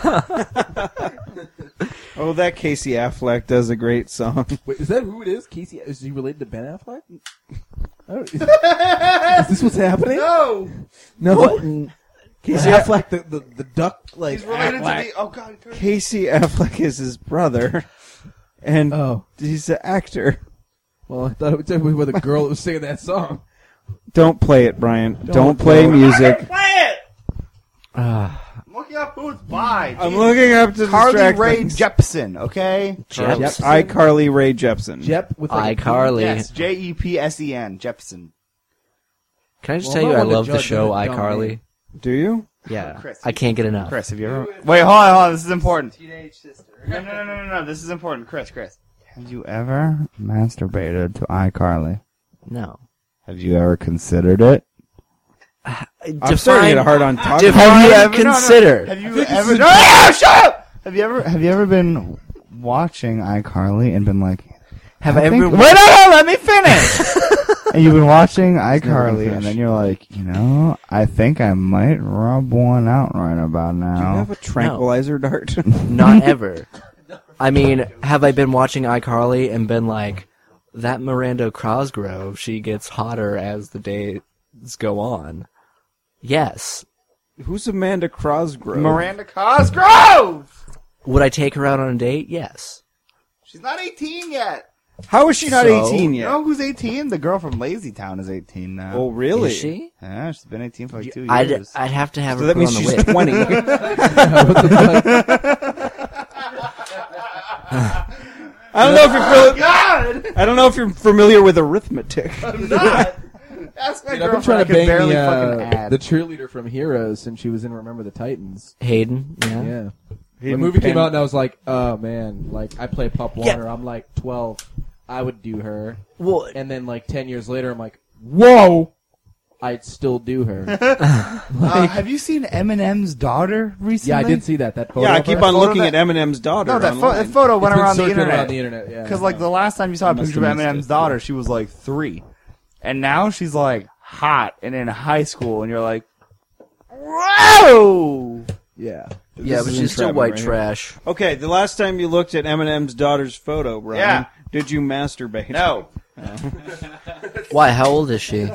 Speaker 2: Oh, that Casey Affleck does a great song.
Speaker 5: Wait, is that who it is? Casey? Is he related to Ben Affleck? Oh, is this what's happening?
Speaker 1: No,
Speaker 5: No. Casey Affleck, the duck, like
Speaker 1: he's related
Speaker 5: Affleck.
Speaker 1: to the. Oh God, Kurt.
Speaker 2: Casey Affleck is his brother, and
Speaker 5: Oh,
Speaker 2: he's an actor.
Speaker 5: well, I thought it was everybody with a girl that was singing that song.
Speaker 2: Don't play it, Brian. Don't
Speaker 5: Don't
Speaker 2: play
Speaker 5: go.
Speaker 2: music.
Speaker 1: Play it.
Speaker 3: Ah,
Speaker 1: I'm looking up who it's by.
Speaker 2: I'm
Speaker 1: Jesus.
Speaker 2: looking up to
Speaker 1: Carly
Speaker 2: distract
Speaker 1: Rae
Speaker 2: things.
Speaker 1: Jepsen. Okay.
Speaker 3: Jeps.
Speaker 2: iCarly Ray Jepsen.
Speaker 5: Jep with like
Speaker 3: iCarly.
Speaker 1: Yes, Jepsen. Jepsen.
Speaker 3: Can I just
Speaker 5: Well,
Speaker 3: tell
Speaker 5: I'm
Speaker 3: you,
Speaker 5: not
Speaker 3: I
Speaker 5: one to
Speaker 3: love the
Speaker 5: judge
Speaker 3: show
Speaker 5: that dumb
Speaker 3: iCarly.
Speaker 5: name.
Speaker 2: Do you?
Speaker 3: Yeah,
Speaker 1: Chris.
Speaker 3: I can't get enough.
Speaker 1: Chris, have you ever? Wait, hold on. This is important.
Speaker 4: Teenage sister.
Speaker 1: No. This is important. Chris. Have you ever masturbated to iCarly?
Speaker 3: No.
Speaker 1: Have you ever considered it?
Speaker 2: I'm starting to get a hard on talking.
Speaker 3: Define consider.
Speaker 1: Have you ever? No, shut up! Have you ever been watching iCarly and been like,
Speaker 3: Have
Speaker 1: I
Speaker 3: I
Speaker 1: think-
Speaker 3: ever?
Speaker 1: Wait, no, let me finish. And you've been watching iCarly, and then you're like, I think I might rub one out right about
Speaker 2: Do you
Speaker 1: now.
Speaker 2: have a tranquilizer dart?
Speaker 3: Not ever. I mean, have I been watching iCarly and been like, that Miranda Cosgrove, she gets hotter as the days go on? Yes.
Speaker 2: Who's Amanda Cosgrove?
Speaker 1: Miranda Cosgrove.
Speaker 3: Would I take her out on a date? Yes.
Speaker 1: She's not 18 yet.
Speaker 2: How is she not
Speaker 3: So?
Speaker 2: 18
Speaker 1: You
Speaker 2: yet?
Speaker 1: know who's 18? The girl from Lazy Town is 18 now.
Speaker 2: Oh, really?
Speaker 3: Is she?
Speaker 1: Yeah, she's been 18 for like 2
Speaker 3: I'd
Speaker 1: years.
Speaker 3: have to have
Speaker 2: So
Speaker 3: her
Speaker 2: that
Speaker 3: put
Speaker 2: means
Speaker 3: on the
Speaker 2: she's
Speaker 3: wig.
Speaker 2: 20. I don't know if you're
Speaker 1: God!
Speaker 2: I don't know if you're familiar with arithmetic.
Speaker 1: I'm not! Ask my
Speaker 5: Dude, I've been
Speaker 1: girlfriend.
Speaker 5: trying
Speaker 1: I
Speaker 5: to
Speaker 1: can
Speaker 5: bang
Speaker 1: barely fucking add.
Speaker 5: the cheerleader from Heroes since she was in Remember the Titans.
Speaker 3: Hayden, yeah.
Speaker 5: Yeah. The
Speaker 2: Hayden
Speaker 5: movie came
Speaker 2: Penn-
Speaker 5: out and I was like, oh man, like I play Pup
Speaker 3: Yeah.
Speaker 5: Warner. I'm like 12. I would do her.
Speaker 3: Well,
Speaker 5: And then like 10 years later, I'm like, whoa, I'd still do her.
Speaker 1: Have you seen Eminem's daughter recently?
Speaker 5: Yeah, I did see that. That photo.
Speaker 2: Yeah, I
Speaker 5: of
Speaker 2: keep
Speaker 5: her.
Speaker 2: on
Speaker 1: photo
Speaker 2: looking
Speaker 1: that-
Speaker 2: at Eminem's daughter.
Speaker 1: No, that
Speaker 2: online.
Speaker 1: photo went
Speaker 5: It's been
Speaker 1: around the
Speaker 5: circulating
Speaker 1: internet.
Speaker 5: around the internet. Yeah.
Speaker 1: Because like the last time you saw a
Speaker 2: Must
Speaker 1: picture of
Speaker 2: have missed
Speaker 1: Eminem's
Speaker 2: it.
Speaker 1: daughter, she was like 3, and now she's like hot and in high school, and you're like, whoa!
Speaker 5: Yeah.
Speaker 3: yeah,
Speaker 2: This
Speaker 3: but
Speaker 2: is
Speaker 3: she's still
Speaker 2: entrapment
Speaker 3: white
Speaker 2: right here.
Speaker 3: trash.
Speaker 2: Okay, the last time you looked at Eminem's daughter's photo, Brian,
Speaker 1: Yeah.
Speaker 2: did you masturbate?
Speaker 1: No,
Speaker 3: Why? How old is she?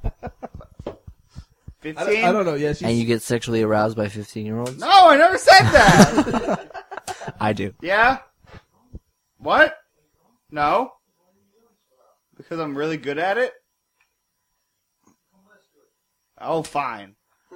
Speaker 1: 15.
Speaker 5: I don't know. Yeah, she's.
Speaker 3: And you get sexually aroused by 15-year-olds?
Speaker 1: No, I never said that.
Speaker 3: I do.
Speaker 1: Yeah. What? No. Because I'm really good at it. Oh, fine.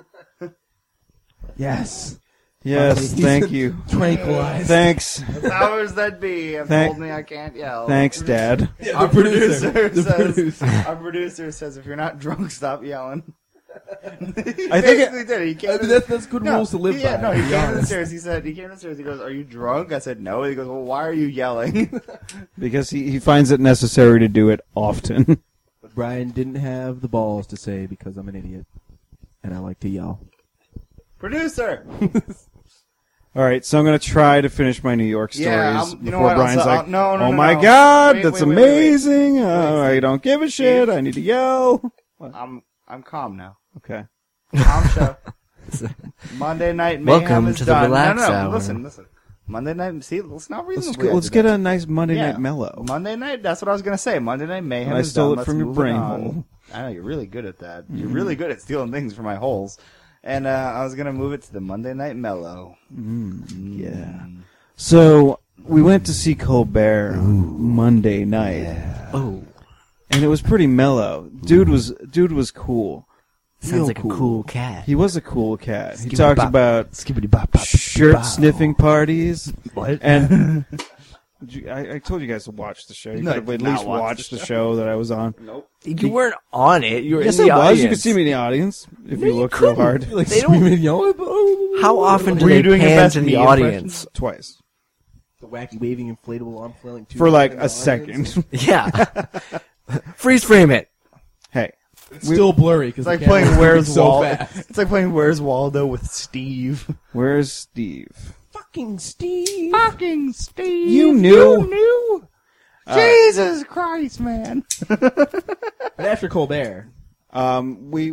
Speaker 5: Yes.
Speaker 2: Yes, thank you.
Speaker 5: Tranquilized.
Speaker 2: Thanks.
Speaker 1: Powers that be have
Speaker 2: Thank-
Speaker 1: told me I can't yell.
Speaker 2: Thanks, Dad.
Speaker 5: Yeah,
Speaker 1: Our
Speaker 5: the producer.
Speaker 1: producer
Speaker 5: The
Speaker 1: says,
Speaker 5: producer.
Speaker 1: Our producer says, if you're not drunk, stop yelling. He
Speaker 2: I think it-
Speaker 1: basically did. He came
Speaker 5: I
Speaker 1: to
Speaker 5: mean,
Speaker 1: the-
Speaker 5: that's good
Speaker 1: no,
Speaker 5: rules to live
Speaker 1: yeah,
Speaker 5: by.
Speaker 1: no,
Speaker 5: to
Speaker 1: he
Speaker 5: be
Speaker 1: came to the
Speaker 5: honest.
Speaker 1: stairs. He came to the stairs. He goes, "Are you drunk?" I said, "No." He goes, "Well, why are you yelling?"
Speaker 2: Because he finds it necessary to do it often.
Speaker 5: But Brian didn't have the balls to say because I'm an idiot and I like to yell.
Speaker 1: Producer.
Speaker 2: All right, so I'm going to try to finish my New York stories
Speaker 1: Yeah, you know
Speaker 2: before
Speaker 1: what,
Speaker 2: Brian's
Speaker 1: also-
Speaker 2: like,
Speaker 1: no,
Speaker 2: oh
Speaker 1: no,
Speaker 2: my
Speaker 1: no.
Speaker 2: God,
Speaker 1: Wait,
Speaker 2: that's
Speaker 1: wait, wait, wait.
Speaker 2: amazing.
Speaker 1: Wait,
Speaker 2: I don't give a shit. I need to yell.
Speaker 1: I'm calm now.
Speaker 2: Okay.
Speaker 1: Calm show. Monday night mayhem
Speaker 3: Welcome
Speaker 1: is
Speaker 3: to the
Speaker 1: done.
Speaker 3: relax
Speaker 1: no,
Speaker 3: hour.
Speaker 1: Listen. Monday night. See, let's not read
Speaker 2: Let's get a nice Monday night mellow.
Speaker 1: Monday night. That's what I was gonna say. Monday night mayhem.
Speaker 2: And I
Speaker 1: is
Speaker 2: stole
Speaker 1: done.
Speaker 2: it
Speaker 1: Let's
Speaker 2: from your
Speaker 1: move
Speaker 2: brain
Speaker 1: on.
Speaker 2: hole.
Speaker 1: I know you're really good at that. You're really good at stealing things from my holes. And I was gonna move it to the Monday night mellow.
Speaker 2: Yeah. So we went to see Colbert Monday night,
Speaker 3: Oh,
Speaker 2: and it was pretty mellow. Dude was cool.
Speaker 3: sounds
Speaker 2: Real
Speaker 3: like a cool cat.
Speaker 2: He was a cool cat. He
Speaker 1: Skibbity
Speaker 2: talked
Speaker 1: bop.
Speaker 2: about
Speaker 1: Skibbity bop bop.
Speaker 2: shirt sniffing parties.
Speaker 1: What?
Speaker 2: And I told you guys to watch the show. You
Speaker 1: No,
Speaker 2: could have
Speaker 1: I
Speaker 2: at
Speaker 1: did not
Speaker 2: least
Speaker 1: watch
Speaker 2: watched
Speaker 1: the
Speaker 2: the show that I was on.
Speaker 1: Nope.
Speaker 3: You weren't on it. You were
Speaker 2: Yes,
Speaker 3: in
Speaker 2: I
Speaker 3: the
Speaker 2: was.
Speaker 3: audience.
Speaker 2: You could see me in the audience if
Speaker 3: No,
Speaker 2: you
Speaker 3: you
Speaker 2: looked real
Speaker 3: couldn't.
Speaker 2: hard.
Speaker 5: Like
Speaker 3: They don't-
Speaker 5: screaming and yelling.
Speaker 3: How often do
Speaker 1: Were you
Speaker 3: they
Speaker 1: doing your
Speaker 3: pan
Speaker 1: best
Speaker 3: to the
Speaker 1: me
Speaker 3: audience?
Speaker 2: Twice
Speaker 5: The wacky waving inflatable arm flailing too
Speaker 2: for like
Speaker 5: in
Speaker 2: a
Speaker 5: the
Speaker 2: second.
Speaker 5: audience.
Speaker 3: Yeah. Freeze frame it.
Speaker 2: Hey,
Speaker 5: It's still blurry because
Speaker 1: It's like playing Where's
Speaker 5: so
Speaker 1: Waldo.
Speaker 5: fast.
Speaker 1: It's like playing Where's Waldo with Steve.
Speaker 2: where's Steve?
Speaker 5: Fucking Steve.
Speaker 1: Fucking Steve.
Speaker 2: You knew.
Speaker 1: You knew. Jesus Christ, man.
Speaker 5: But after Colbert,
Speaker 2: We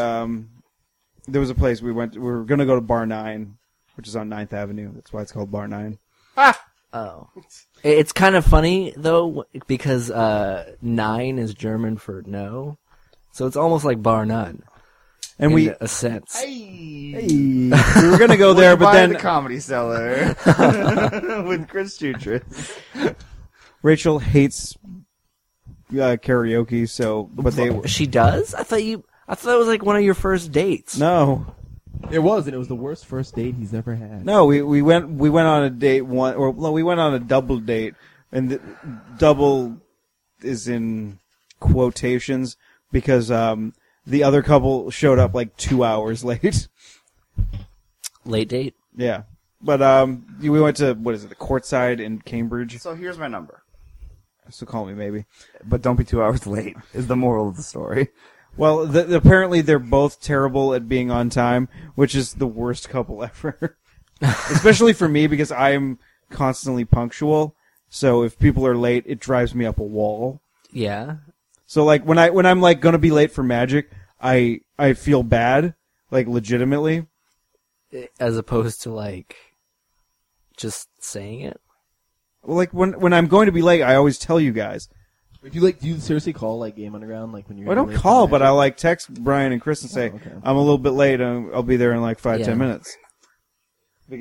Speaker 2: there was a place we went. We were gonna go to Bar 9, which is on 9th Avenue. That's why it's called Bar 9.
Speaker 3: Oh. It's kind of funny, though, because 9 is German for no. So it's almost like bar none.
Speaker 2: And
Speaker 3: in
Speaker 2: we
Speaker 3: a sense.
Speaker 2: we were gonna go there, but
Speaker 1: Buy
Speaker 2: then
Speaker 1: the Comedy Cellar with Chris Jutris.
Speaker 2: Rachel hates karaoke. So, but they
Speaker 3: She does? I thought it was like one of your first dates.
Speaker 2: no.
Speaker 5: it was the worst first date he's ever had.
Speaker 2: No, we went on a date we went on a double date, and the double is in quotations because the other couple showed up like 2 hours late.
Speaker 3: Late date?
Speaker 2: Yeah, but we went to what is it, the Courtside in Cambridge?
Speaker 1: So here's my number.
Speaker 2: So call me maybe.
Speaker 1: But don't be 2 hours late, is the moral of the story.
Speaker 2: Well, apparently they're both terrible at being on time, which is the worst couple ever. Especially for me because I am constantly punctual. So if people are late, it drives me up a wall.
Speaker 3: Yeah.
Speaker 2: So like when I'm like gonna be late for Magic, I feel bad, like legitimately.
Speaker 3: As opposed to like just saying it.
Speaker 2: Well, like when I'm going to be late, I always tell you guys.
Speaker 5: Do you seriously call like Game Underground like when you're?
Speaker 2: I don't
Speaker 5: late for
Speaker 2: call,
Speaker 5: Magic?
Speaker 2: but I like text Brian and Chris and say
Speaker 5: Oh, okay.
Speaker 2: I'm a little bit late. I'll be there in like 5-10
Speaker 3: Yeah.
Speaker 2: minutes. Because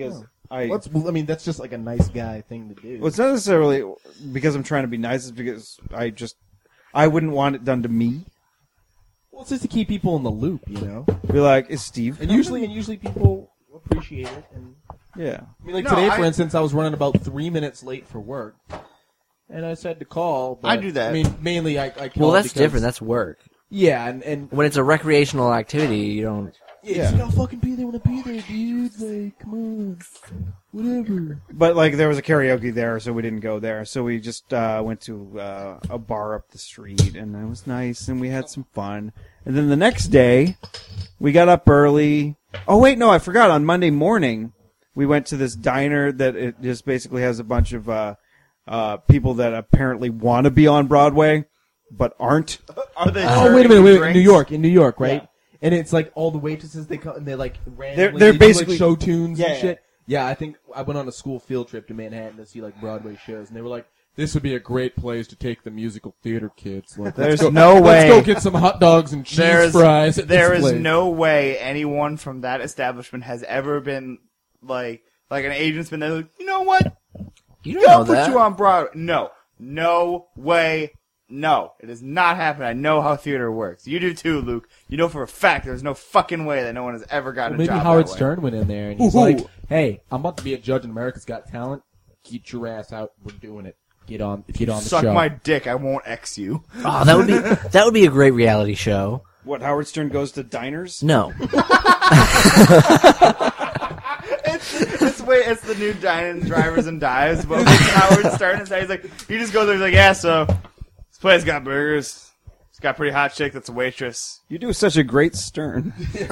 Speaker 2: I
Speaker 5: mean, that's just like a nice guy thing to do.
Speaker 2: well, it's not necessarily because I'm trying to be nice. It's because I wouldn't want it done to me.
Speaker 5: Well, it's just to keep people in the loop, you know.
Speaker 2: Be like, is Steve?
Speaker 5: And usually people appreciate it. And
Speaker 2: Yeah.
Speaker 5: I mean, like
Speaker 1: No,
Speaker 5: today, for instance, I was running about 3 minutes late for work, and I said to call. But,
Speaker 1: I do that.
Speaker 5: I mean, mainly I called
Speaker 3: Well, that's
Speaker 5: because-
Speaker 3: different. That's work.
Speaker 5: yeah, and
Speaker 3: When it's a recreational activity, you don't.
Speaker 5: yeah, I'll fucking be there when I be there, dude. Like, come on, whatever.
Speaker 2: But like there was a karaoke there, so we didn't go there. So we just went to a bar up the street, and it was nice, and we had some fun. And then the next day, we got up early. Oh wait, no, I forgot. On Monday morning, we went to this diner that it just basically has a bunch of people that apparently want to be on Broadway, but aren't.
Speaker 1: Are they?
Speaker 5: Oh, wait a minute,
Speaker 1: drinks?
Speaker 5: in New York, right? And it's like all the waitresses they come and they like randomly
Speaker 2: They're
Speaker 5: they
Speaker 2: basically-
Speaker 5: do, like, show tunes
Speaker 2: Yeah,
Speaker 5: and
Speaker 2: yeah.
Speaker 5: shit. Yeah, I think I went on a school field trip to Manhattan to see like Broadway shows, and they were like, "This would be a great place to take the musical theater kids." Like,
Speaker 1: There's no way.
Speaker 5: Let's go get some hot dogs and cheese fries. At
Speaker 1: There
Speaker 5: this
Speaker 1: is
Speaker 5: place.
Speaker 1: no way anyone from that establishment has ever been like an agent's been there. Like, you know what?
Speaker 3: You don't know
Speaker 1: I'll put
Speaker 3: that.
Speaker 1: you on Broadway. No way. No, it is not happening. I know how theater works. You do too, Luke. You know for a fact there's no fucking way that no one has ever gotten
Speaker 5: Well,
Speaker 1: a
Speaker 5: maybe
Speaker 1: job
Speaker 5: Howard
Speaker 1: that way.
Speaker 5: Stern went in there and he's
Speaker 2: Ooh.
Speaker 5: like, "Hey, I'm about to be a judge in America's Got Talent. Get your ass out. We're doing it. Get on the
Speaker 1: Suck
Speaker 5: show."
Speaker 1: my dick. I won't X you.
Speaker 3: Oh, that would be a great reality show.
Speaker 2: What, Howard Stern goes to diners?
Speaker 3: No.
Speaker 1: It's the new Dining Drivers and Dives, but with Howard Stern inside, he's like, he just goes there, he's like, yeah, so this place got burgers. It's got a pretty hot chick that's a waitress.
Speaker 2: You do such a great Stern.
Speaker 1: Fucking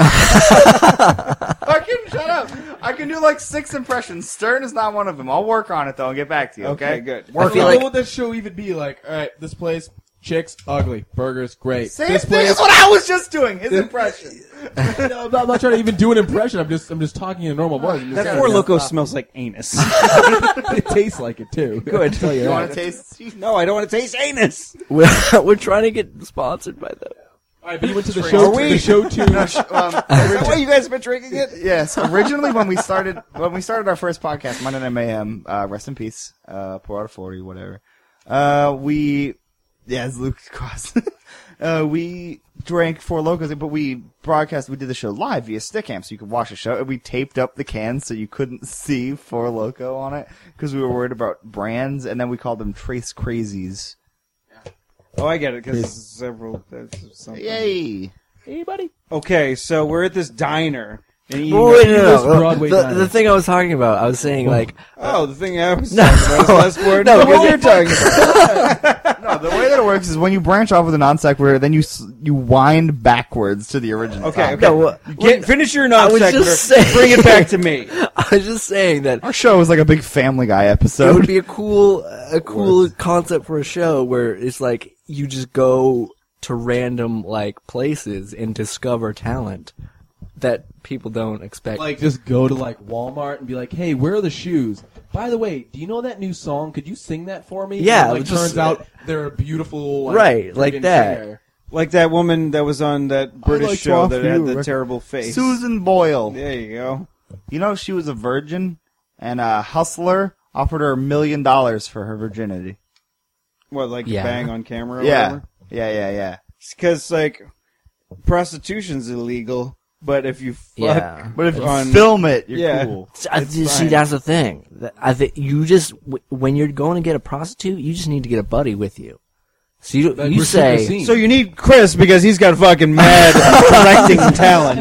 Speaker 1: shut up. I can do like 6 impressions. Stern is not one of them. I'll work on it though and get back to you, okay?
Speaker 2: good.
Speaker 3: I feel
Speaker 5: What
Speaker 3: like
Speaker 5: would that show even be like? All right, this place, chicks, ugly, burgers, great.
Speaker 1: Same
Speaker 5: this
Speaker 1: thing
Speaker 5: place,
Speaker 1: as what I was just doing, his impression.
Speaker 5: No, I'm not trying to even do an impression. I'm just talking in a normal voice. I'm just
Speaker 2: That
Speaker 5: kinda-
Speaker 2: Four Loko smells like anus.
Speaker 5: It tastes like it too.
Speaker 2: Good.
Speaker 5: Tell you
Speaker 1: You
Speaker 5: that.
Speaker 1: want to taste?
Speaker 2: No, I don't want to taste anus.
Speaker 3: we're trying to get sponsored by them.
Speaker 5: All right, but you went to the
Speaker 2: Are
Speaker 5: show.
Speaker 2: we?
Speaker 5: The show tune.
Speaker 2: Is that why you guys have been drinking it?
Speaker 1: Yes. Originally, when we started our first podcast, Monday Night Mayhem, rest in peace, pour out of 40, whatever. As Luke Cross, we drank Four Locos, but we did the show live via Stickam, so you could watch the show. And we taped up the cans so you couldn't see Four Loco on it because we were worried about brands, and then we called them Trace Crazies.
Speaker 2: Oh, I get it, because several... something.
Speaker 1: Yay!
Speaker 5: Hey, buddy.
Speaker 2: Okay, so we're at this diner. And eating
Speaker 3: Wait,
Speaker 5: this
Speaker 3: no.
Speaker 5: Broadway
Speaker 3: The
Speaker 5: diner.
Speaker 3: thing I was talking about, I was saying like,
Speaker 2: Oh, the thing I was
Speaker 3: No.
Speaker 2: talking about is less word.
Speaker 3: No,
Speaker 2: what
Speaker 3: because-
Speaker 2: you're talking about.
Speaker 1: No, the way that it works is when you branch off with a non sequitur, then you wind backwards to the original.
Speaker 2: Okay,
Speaker 1: topic.
Speaker 3: no,
Speaker 2: Finish your
Speaker 3: I was
Speaker 2: non-sequitur.
Speaker 3: just saying-
Speaker 2: Bring it back to me.
Speaker 3: I was just saying that
Speaker 1: Our show is like a big Family Guy
Speaker 3: it would
Speaker 1: episode.
Speaker 3: be a cool concept for a show where it's like you just go to random like places and discover talent that people don't expect.
Speaker 5: Like, just go to like Walmart and be like, "Hey, where are the shoes? By the way, do you know that new song? Could you sing that for me?"
Speaker 3: Yeah,
Speaker 5: And, like,
Speaker 3: just-
Speaker 5: turns out they're a beautiful, like,
Speaker 3: Right, like
Speaker 5: friggin'
Speaker 3: that.
Speaker 5: singer.
Speaker 2: Like that woman that was on that British
Speaker 1: like to
Speaker 2: show
Speaker 1: offer
Speaker 2: that had
Speaker 1: you a
Speaker 2: the
Speaker 1: rec-
Speaker 2: terrible face.
Speaker 1: Susan Boyle.
Speaker 2: There you go.
Speaker 1: You know she was a virgin, and a hustler offered her $1 million for her virginity.
Speaker 2: What, like
Speaker 3: Yeah.
Speaker 2: bang on camera or
Speaker 1: Yeah,
Speaker 2: whatever?
Speaker 1: yeah.
Speaker 2: Because, like, prostitution's illegal, but if you fuck...
Speaker 3: Yeah.
Speaker 1: But if you
Speaker 2: On-
Speaker 1: film it, you're
Speaker 2: yeah.
Speaker 1: cool.
Speaker 3: See,
Speaker 2: fine.
Speaker 3: that's the thing. I think you just when you're going to get a prostitute, you just need to get a buddy with you. So you
Speaker 5: Like,
Speaker 3: you
Speaker 5: we're
Speaker 3: say,
Speaker 5: super
Speaker 2: So you need Chris because he's got fucking mad directing talent.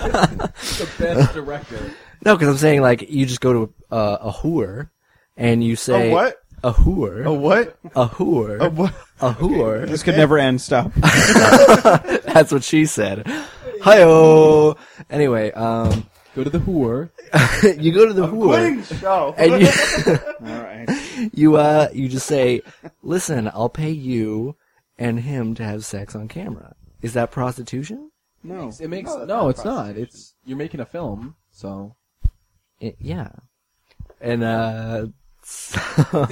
Speaker 5: The best director.
Speaker 3: no, because I'm saying like you just go to a whore and you say
Speaker 1: A what?
Speaker 3: A whore.
Speaker 1: A what?
Speaker 3: A whore.
Speaker 1: A what?
Speaker 3: A whore.
Speaker 2: This could never end. Stop.
Speaker 3: That's what she said. Hi-oh. Anyway,
Speaker 5: Go to the whore.
Speaker 3: you go to the whore
Speaker 1: Quitting the show.
Speaker 3: and you
Speaker 2: All right.
Speaker 3: you just say, "Listen, I'll pay you and him to have sex on camera." Is that prostitution?
Speaker 2: No.
Speaker 5: It makes
Speaker 1: No, that's
Speaker 5: no,
Speaker 1: not
Speaker 5: it's not.
Speaker 1: prostitution.
Speaker 5: It's you're making a film, so
Speaker 3: Yeah. And
Speaker 1: So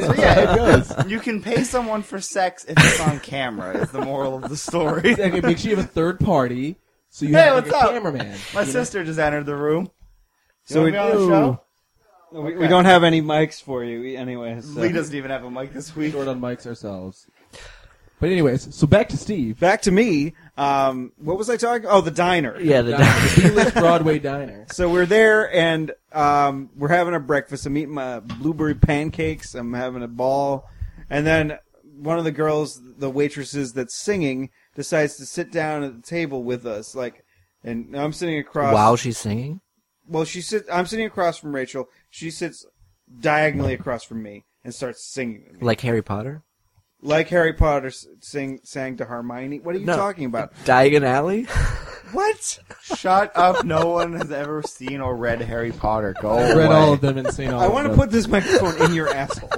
Speaker 1: yeah, you can pay someone for sex if it's on camera. Is the moral of the story.
Speaker 5: it makes you have a third party. So you
Speaker 1: Hey,
Speaker 5: have like
Speaker 1: what's
Speaker 5: a
Speaker 1: up?
Speaker 5: cameraman.
Speaker 1: My
Speaker 5: you know?
Speaker 1: sister just entered the room.
Speaker 2: So
Speaker 1: You want to be on the show?
Speaker 2: We don't have any mics for you anyway. So.
Speaker 1: Lee doesn't even have a mic this week.
Speaker 5: Short on mics ourselves. But anyways, so back to Steve.
Speaker 2: Back to me. What was I talking? Oh, the diner.
Speaker 3: Yeah,
Speaker 5: The B-list Broadway diner.
Speaker 2: So we're there, and we're having a breakfast. I'm eating my blueberry pancakes. I'm having a ball. And then one of the girls, the waitresses that's singing, decides to sit down at the table with us. And I'm sitting across.
Speaker 3: while she's singing.
Speaker 2: Well, I'm sitting across from Rachel. She sits diagonally across from me and starts singing with me.
Speaker 3: Like Harry Potter?
Speaker 2: Like Harry Potter sang to Hermione. What are you
Speaker 3: No.
Speaker 2: talking about?
Speaker 3: Diagon Alley?
Speaker 2: What?
Speaker 1: Shut up! No one has ever seen or read Harry Potter. Go away.
Speaker 5: I've read all of them and seen all
Speaker 2: I
Speaker 5: of
Speaker 2: want to
Speaker 5: them.
Speaker 2: put this microphone in your asshole.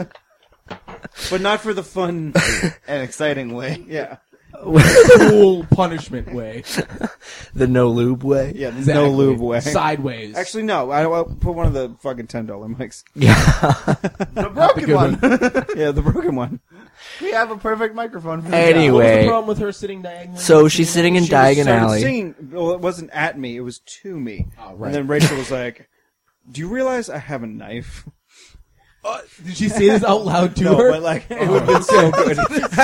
Speaker 2: But not for the fun.
Speaker 1: An exciting way.
Speaker 2: Yeah.
Speaker 5: Cool punishment way.
Speaker 3: The no lube way?
Speaker 2: Yeah, the
Speaker 5: Exactly.
Speaker 2: no lube way.
Speaker 5: Sideways.
Speaker 2: Actually, no. I'll put one of the fucking $10 mics.
Speaker 3: Yeah.
Speaker 1: The broken
Speaker 5: good
Speaker 1: one.
Speaker 2: Yeah, the broken one.
Speaker 1: We have a perfect microphone for the
Speaker 3: Anyway.
Speaker 5: What was the problem with her sitting diagonally?
Speaker 3: So she's sitting in
Speaker 2: She
Speaker 3: Diagon
Speaker 2: started
Speaker 3: Alley.
Speaker 2: singing. Well, it wasn't at me. It was to me.
Speaker 5: Oh, right.
Speaker 2: And then Rachel was like, "Do you realize I have a knife?"
Speaker 5: Did she say this out loud to
Speaker 2: No,
Speaker 5: her?
Speaker 2: but like it would have been so good.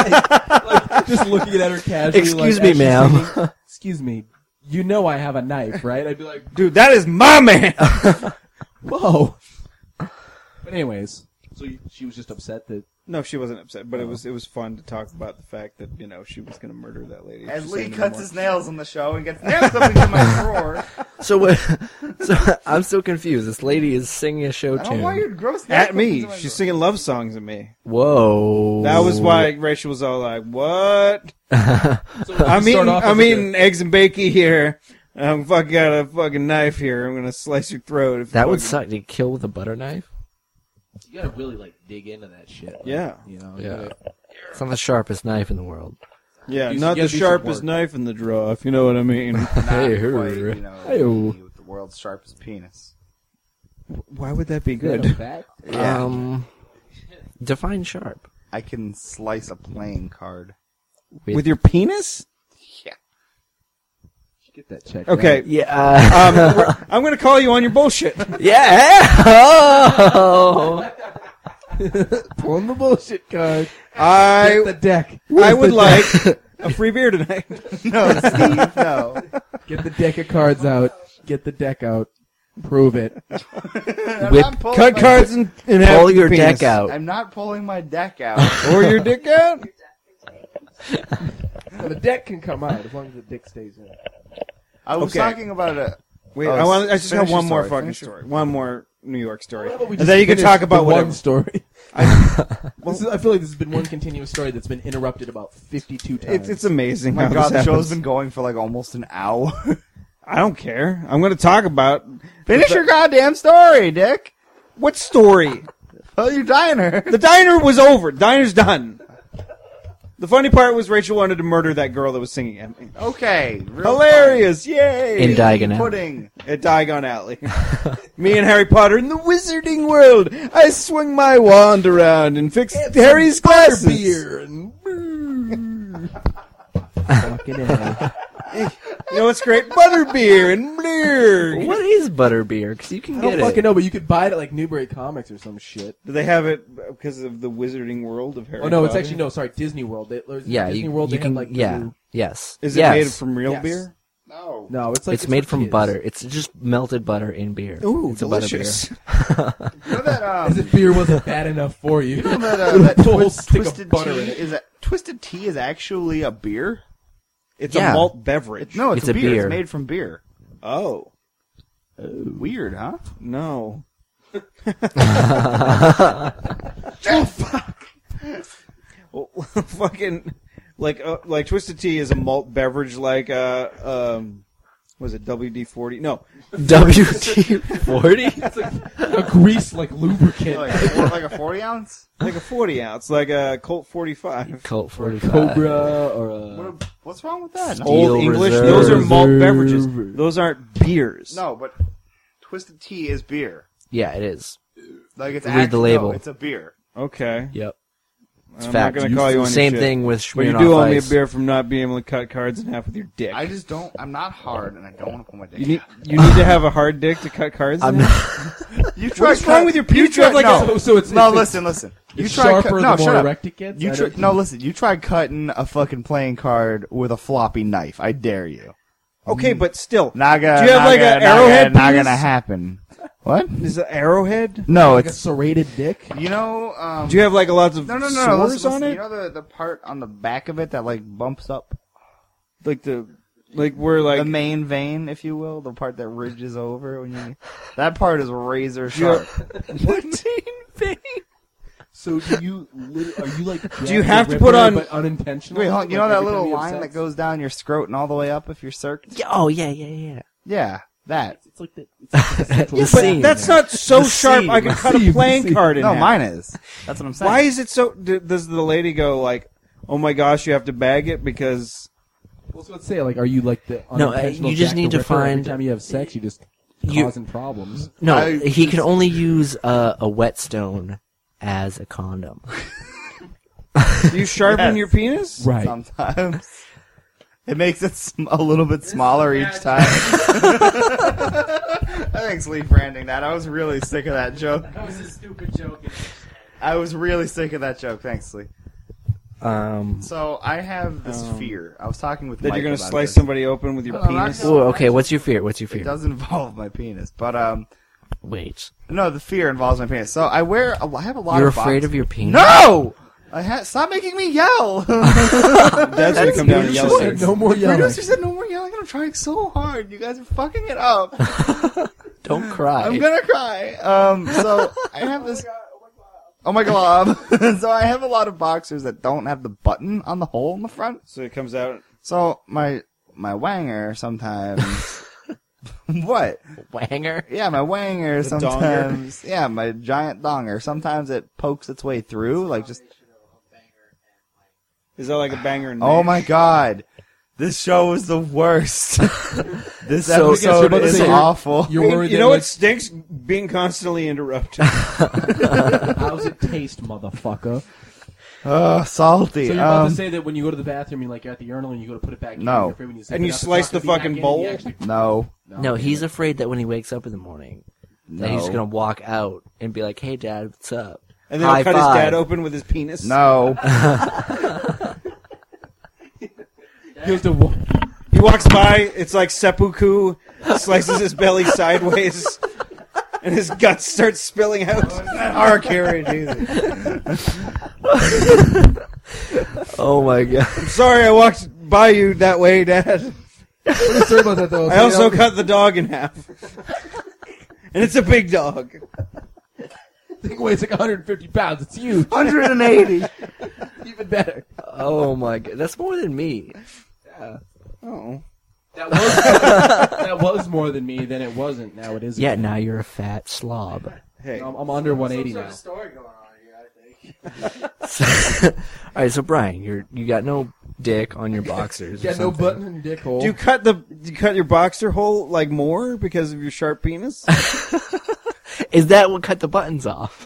Speaker 5: Just looking at her casually.
Speaker 3: Excuse
Speaker 5: like,
Speaker 3: me,
Speaker 5: as she's
Speaker 3: ma'am.
Speaker 5: singing, excuse me. You know I have a knife, right? I'd be like,
Speaker 2: Dude, that is my man.
Speaker 5: whoa. But anyways, so she was just upset that.
Speaker 2: No, she wasn't upset, but it was fun to talk about the fact that she was going to murder that lady.
Speaker 1: As
Speaker 2: She's
Speaker 1: Lee
Speaker 2: saying no
Speaker 1: cuts
Speaker 2: more.
Speaker 1: his nails on the show and gets nails up into my drawer.
Speaker 3: So what? So I'm so confused. This lady is singing a show
Speaker 1: I don't want
Speaker 3: tune.
Speaker 1: your gross nails
Speaker 2: At me,
Speaker 1: into my
Speaker 2: she's
Speaker 1: drawer.
Speaker 2: singing love songs at me.
Speaker 3: Whoa.
Speaker 2: That was why Rachel was all like, "What?
Speaker 5: So
Speaker 2: I'm
Speaker 5: start off as
Speaker 2: eating eggs and bacon here. I'm fucking got a fucking knife here. I'm gonna slice your throat." If
Speaker 3: That
Speaker 2: you
Speaker 3: would
Speaker 2: fucking-
Speaker 3: suck. To kill with a butter knife?
Speaker 5: You gotta really like dig into that shit. Like,
Speaker 2: Yeah.
Speaker 5: You know.
Speaker 3: Yeah. It's not the sharpest knife in the world.
Speaker 2: Yeah,
Speaker 5: You
Speaker 2: not
Speaker 5: gotta
Speaker 2: the
Speaker 5: do some
Speaker 2: sharpest
Speaker 5: work.
Speaker 2: knife in the drawer, if you know what I mean.
Speaker 1: Not
Speaker 3: Hey,
Speaker 1: quite,
Speaker 3: hey.
Speaker 1: you know,
Speaker 3: Hey-o.
Speaker 1: me with the world's sharpest penis.
Speaker 2: Why would that be
Speaker 5: Good.
Speaker 2: good?
Speaker 1: Yeah.
Speaker 3: Define sharp.
Speaker 1: I can slice a playing card.
Speaker 2: With your penis?
Speaker 1: Yeah.
Speaker 5: Get that checked.
Speaker 2: Okay.
Speaker 3: Yeah.
Speaker 2: I'm gonna call you on your bullshit.
Speaker 3: Yeah. Oh.
Speaker 5: Pulling the bullshit card.
Speaker 2: I
Speaker 5: Get the deck.
Speaker 2: I would like a free beer tonight.
Speaker 1: No, Steve, no.
Speaker 5: Get the deck of cards out. Get the deck out. Prove it.
Speaker 1: I'm
Speaker 3: Whip-
Speaker 1: not pulling
Speaker 2: Cut
Speaker 1: my-
Speaker 2: cards and have
Speaker 3: Pull your
Speaker 2: penis.
Speaker 3: deck out.
Speaker 1: I'm not pulling my deck out.
Speaker 2: Or your dick out.
Speaker 5: Well, the deck can come out as long as the dick stays in.
Speaker 1: I was
Speaker 2: Okay.
Speaker 1: talking about a.
Speaker 2: Wait,
Speaker 1: Oh,
Speaker 2: I just
Speaker 1: finish
Speaker 2: have one
Speaker 1: your
Speaker 2: more
Speaker 1: story,
Speaker 2: fucking
Speaker 1: finish your-
Speaker 2: story. One more New York story.
Speaker 5: How about we
Speaker 2: And
Speaker 5: just
Speaker 2: then you can
Speaker 5: finish
Speaker 2: talk about
Speaker 5: the
Speaker 2: whatever.
Speaker 5: one story.
Speaker 2: I
Speaker 5: I feel like this has been one continuous story that's been interrupted about 52 times.
Speaker 2: It's amazing.
Speaker 1: My
Speaker 2: how
Speaker 1: God,
Speaker 2: this
Speaker 1: the show's
Speaker 2: happens.
Speaker 1: been going for like almost an hour.
Speaker 2: I don't care. I'm going to talk about
Speaker 1: Finish your goddamn story, Dick.
Speaker 2: what story.
Speaker 1: Oh, your diner.
Speaker 2: The diner was over. Diner's done. The funny part was Rachel wanted to murder that girl that was singing at me.
Speaker 1: Okay. real
Speaker 2: Hilarious! Yay!
Speaker 3: In Diagon
Speaker 1: fun.
Speaker 3: Alley.
Speaker 1: Pudding.
Speaker 2: At Diagon Alley. Me and Harry Potter in the wizarding world. I swing my wand around and fix Harry's glasses.
Speaker 5: beer and fucking A.
Speaker 2: You know what's great? Butterbeer and beer.
Speaker 3: What is butterbeer? Because you can
Speaker 5: I don't
Speaker 3: get
Speaker 5: fucking
Speaker 3: it.
Speaker 5: know, but you could buy it at like Newbury Comics or some shit.
Speaker 2: Do they have it because of the wizarding world of Harry
Speaker 5: Oh no, it's
Speaker 2: Potter?
Speaker 5: actually no. Sorry, Disney World.
Speaker 3: Yeah,
Speaker 5: Disney
Speaker 3: you,
Speaker 5: World.
Speaker 3: you
Speaker 5: They
Speaker 3: can.
Speaker 5: had, like, the
Speaker 3: Yeah.
Speaker 5: new-
Speaker 3: Yes.
Speaker 2: Is it
Speaker 3: yes.
Speaker 2: made from real
Speaker 5: Yes.
Speaker 2: beer?
Speaker 1: No.
Speaker 5: No, it's like
Speaker 3: It's made
Speaker 5: for
Speaker 3: from
Speaker 5: kids.
Speaker 3: butter. It's just melted butter in beer.
Speaker 2: Ooh,
Speaker 3: it's a
Speaker 2: delicious.
Speaker 3: butterbeer.
Speaker 1: You know that,
Speaker 5: As if beer wasn't bad enough for you.
Speaker 1: you know that
Speaker 5: Put a whole stick of
Speaker 1: Twisted
Speaker 5: butter
Speaker 1: Tea
Speaker 5: in it.
Speaker 1: is that Twisted Tea is actually a beer?
Speaker 2: It's
Speaker 3: Yeah.
Speaker 2: a malt beverage.
Speaker 1: No, it's
Speaker 3: It's
Speaker 1: a
Speaker 3: a
Speaker 1: beer.
Speaker 3: beer.
Speaker 1: It's made from beer.
Speaker 2: Oh,
Speaker 1: Weird, huh?
Speaker 2: no. Well, fucking like Twisted Tea is a malt beverage like was it WD-40? No,
Speaker 3: WD-40?
Speaker 5: A grease like lubricant.
Speaker 1: Like a 40 ounce?
Speaker 2: like a 40 ounce, like a Colt 45.
Speaker 3: Colt 45.
Speaker 5: Cobra or a.
Speaker 1: What's wrong with that?
Speaker 2: Old English.
Speaker 3: Reserve.
Speaker 2: Those are malt beverages. Those aren't beers.
Speaker 1: No, but Twisted Tea is beer.
Speaker 3: Yeah, it is.
Speaker 1: Like it's
Speaker 3: Read the
Speaker 1: actually,
Speaker 3: label.
Speaker 1: No, it's a beer.
Speaker 2: Okay.
Speaker 3: Yep. It's
Speaker 2: I'm
Speaker 3: fact.
Speaker 2: not gonna call you on your
Speaker 3: Same
Speaker 2: shit.
Speaker 3: thing with
Speaker 2: But you
Speaker 3: Smirnoff
Speaker 2: do owe me a
Speaker 3: Ice.
Speaker 2: beer from not being able to cut cards in half with your dick.
Speaker 1: I just don't. I'm not hard, and I don't want to put my dick.
Speaker 2: You need to have a hard dick to cut cards.
Speaker 3: I'm
Speaker 2: in?
Speaker 3: not,
Speaker 1: You try
Speaker 2: What's wrong with your penis?
Speaker 1: You try,
Speaker 2: Like
Speaker 1: no,
Speaker 5: So it's
Speaker 1: no.
Speaker 5: it's-
Speaker 1: Listen. You
Speaker 5: It's
Speaker 1: try
Speaker 5: sharper
Speaker 1: no,
Speaker 5: the more
Speaker 1: shut up.
Speaker 5: erect it gets.
Speaker 1: You listen. You try cutting a fucking playing card with a floppy knife. I dare you.
Speaker 2: Okay, but still,
Speaker 1: Not gonna.
Speaker 2: Do you have
Speaker 1: not
Speaker 2: like
Speaker 1: gonna,
Speaker 2: an arrowhead
Speaker 1: Not
Speaker 2: penis?
Speaker 1: gonna happen. What?
Speaker 2: is it arrowhead?
Speaker 1: No,
Speaker 5: like a
Speaker 1: it's
Speaker 5: serrated dick.
Speaker 1: you know.
Speaker 2: Do you have like lots of
Speaker 1: No.
Speaker 2: sores
Speaker 1: Listen,
Speaker 2: on it?
Speaker 1: You know the part on the back of it that like bumps up
Speaker 2: Like where like
Speaker 1: the main vein, if you will, the part that ridges over when you. That part is razor sharp.
Speaker 2: what?
Speaker 5: So do you? Are you like?
Speaker 2: Do you have to put on-
Speaker 5: but unintentional?
Speaker 1: Wait, hold on. You know
Speaker 5: Like,
Speaker 1: that
Speaker 5: every time
Speaker 1: little
Speaker 5: you have
Speaker 1: line
Speaker 5: sex?
Speaker 1: that goes down your scrotum all the way up if you're circed?
Speaker 3: Yeah, oh yeah.
Speaker 1: Yeah, that.
Speaker 5: It's like the. It's like the central
Speaker 3: The
Speaker 2: But
Speaker 3: seam.
Speaker 2: that's not so
Speaker 3: The
Speaker 2: sharp.
Speaker 3: seam.
Speaker 2: I could cut a
Speaker 5: Seam.
Speaker 2: playing card in
Speaker 1: No,
Speaker 2: half.
Speaker 1: mine is. That's what I'm saying.
Speaker 2: Why is it so? Does the lady go like, "Oh my gosh, you have to bag it because"?
Speaker 5: Well, so let's say, like, are you like the
Speaker 3: No,
Speaker 5: unintentional
Speaker 3: you just
Speaker 5: Jack
Speaker 3: need
Speaker 5: the
Speaker 3: to
Speaker 5: Ripper? Every
Speaker 3: find-
Speaker 5: time you have sex, you just
Speaker 3: You-
Speaker 5: causing problems.
Speaker 3: No, he can only use a whetstone as a condom.
Speaker 2: Do you sharpen
Speaker 1: Yes.
Speaker 2: your penis?
Speaker 5: Right.
Speaker 1: Sometimes. It makes it a little bit smaller each time. Thanks, Lee, for ending that. I was really sick of that joke.
Speaker 4: That was a stupid joke.
Speaker 1: I was really sick of that joke. Thanks, Lee.
Speaker 3: Um.
Speaker 1: So I have this fear. I was talking with
Speaker 2: That
Speaker 1: Mike
Speaker 2: you're gonna
Speaker 1: about
Speaker 2: slice
Speaker 1: this.
Speaker 2: somebody open with your
Speaker 1: No, I'm not
Speaker 2: penis?
Speaker 1: gonna-
Speaker 3: Ooh, okay, what's your fear? What's your
Speaker 1: It
Speaker 3: fear?
Speaker 1: does involve my penis, but
Speaker 3: Wait,
Speaker 1: no, the fear involves my penis. So I have a lot
Speaker 3: you're
Speaker 1: of
Speaker 3: afraid
Speaker 1: boxes.
Speaker 3: of your penis?
Speaker 1: No! Stop making me yell!
Speaker 2: Dad's gonna come down and yell at you.
Speaker 5: No more yelling.
Speaker 1: Producer said no more yelling. I'm trying so hard. You guys are fucking it up.
Speaker 3: Don't cry.
Speaker 1: I'm gonna cry. So I have this. Oh my god. So I have a lot of boxers that don't have the button on the hole in the front.
Speaker 2: So it comes out.
Speaker 1: So my wanger sometimes. What?
Speaker 3: Wanger?
Speaker 1: Yeah, my wanger
Speaker 2: The
Speaker 1: sometimes. Yeah, my giant donger. Sometimes it pokes its way through, like just.
Speaker 2: Is that like a banger? And
Speaker 1: Oh
Speaker 2: mash?
Speaker 1: my god. This show is the worst. This
Speaker 3: So-
Speaker 1: episode
Speaker 5: so-
Speaker 1: is
Speaker 5: so-
Speaker 1: awful.
Speaker 5: You're worried
Speaker 2: You
Speaker 5: that,
Speaker 2: know
Speaker 5: like,
Speaker 2: what stinks? Being constantly interrupted.
Speaker 5: How's it taste, motherfucker?
Speaker 1: Salty.
Speaker 5: So you're about to say that when you go to the bathroom, you're at the urinal and you go to put it back in.
Speaker 1: No.
Speaker 5: You're afraid when you zip
Speaker 2: And
Speaker 5: it
Speaker 2: you
Speaker 5: up, it's
Speaker 2: slice
Speaker 5: not
Speaker 2: the
Speaker 5: gonna be
Speaker 2: fucking
Speaker 5: back in,
Speaker 2: bowl?
Speaker 5: you actually-
Speaker 1: No.
Speaker 3: No, he's afraid that when he wakes up in the morning, that he's just
Speaker 1: No.
Speaker 3: gonna walk out and be like, "Hey, Dad, what's up?"
Speaker 2: And then he'll
Speaker 3: High
Speaker 2: cut his
Speaker 3: five.
Speaker 2: dad open with his penis.
Speaker 1: No.
Speaker 5: He goes to
Speaker 2: He walks by, it's like seppuku, slices his belly sideways, and his guts start spilling out.
Speaker 1: Harakiri, Jesus.
Speaker 3: Oh my god!
Speaker 2: I'm sorry I walked by you that way, Dad.
Speaker 5: sorry about that though.
Speaker 2: I also cut the dog in half. And it's a big dog.
Speaker 5: Thing weighs like 150 pounds. It's huge.
Speaker 1: 180.
Speaker 5: Even better.
Speaker 3: Oh my god! That's more than me.
Speaker 2: Oh.
Speaker 5: That was more than me. Then it wasn't. Now it is.
Speaker 3: Yeah,
Speaker 5: again.
Speaker 3: now you're a fat slob.
Speaker 2: Hey.
Speaker 5: I'm under 180
Speaker 4: Some
Speaker 5: now.
Speaker 4: sort of story going on here, I think.
Speaker 3: All right, so Brian, you got no dick on your boxers. or
Speaker 5: Got no
Speaker 3: something.
Speaker 5: button in your dick hole.
Speaker 2: Do you cut your boxer hole like more because of your sharp penis?
Speaker 3: Is that what cut the buttons off?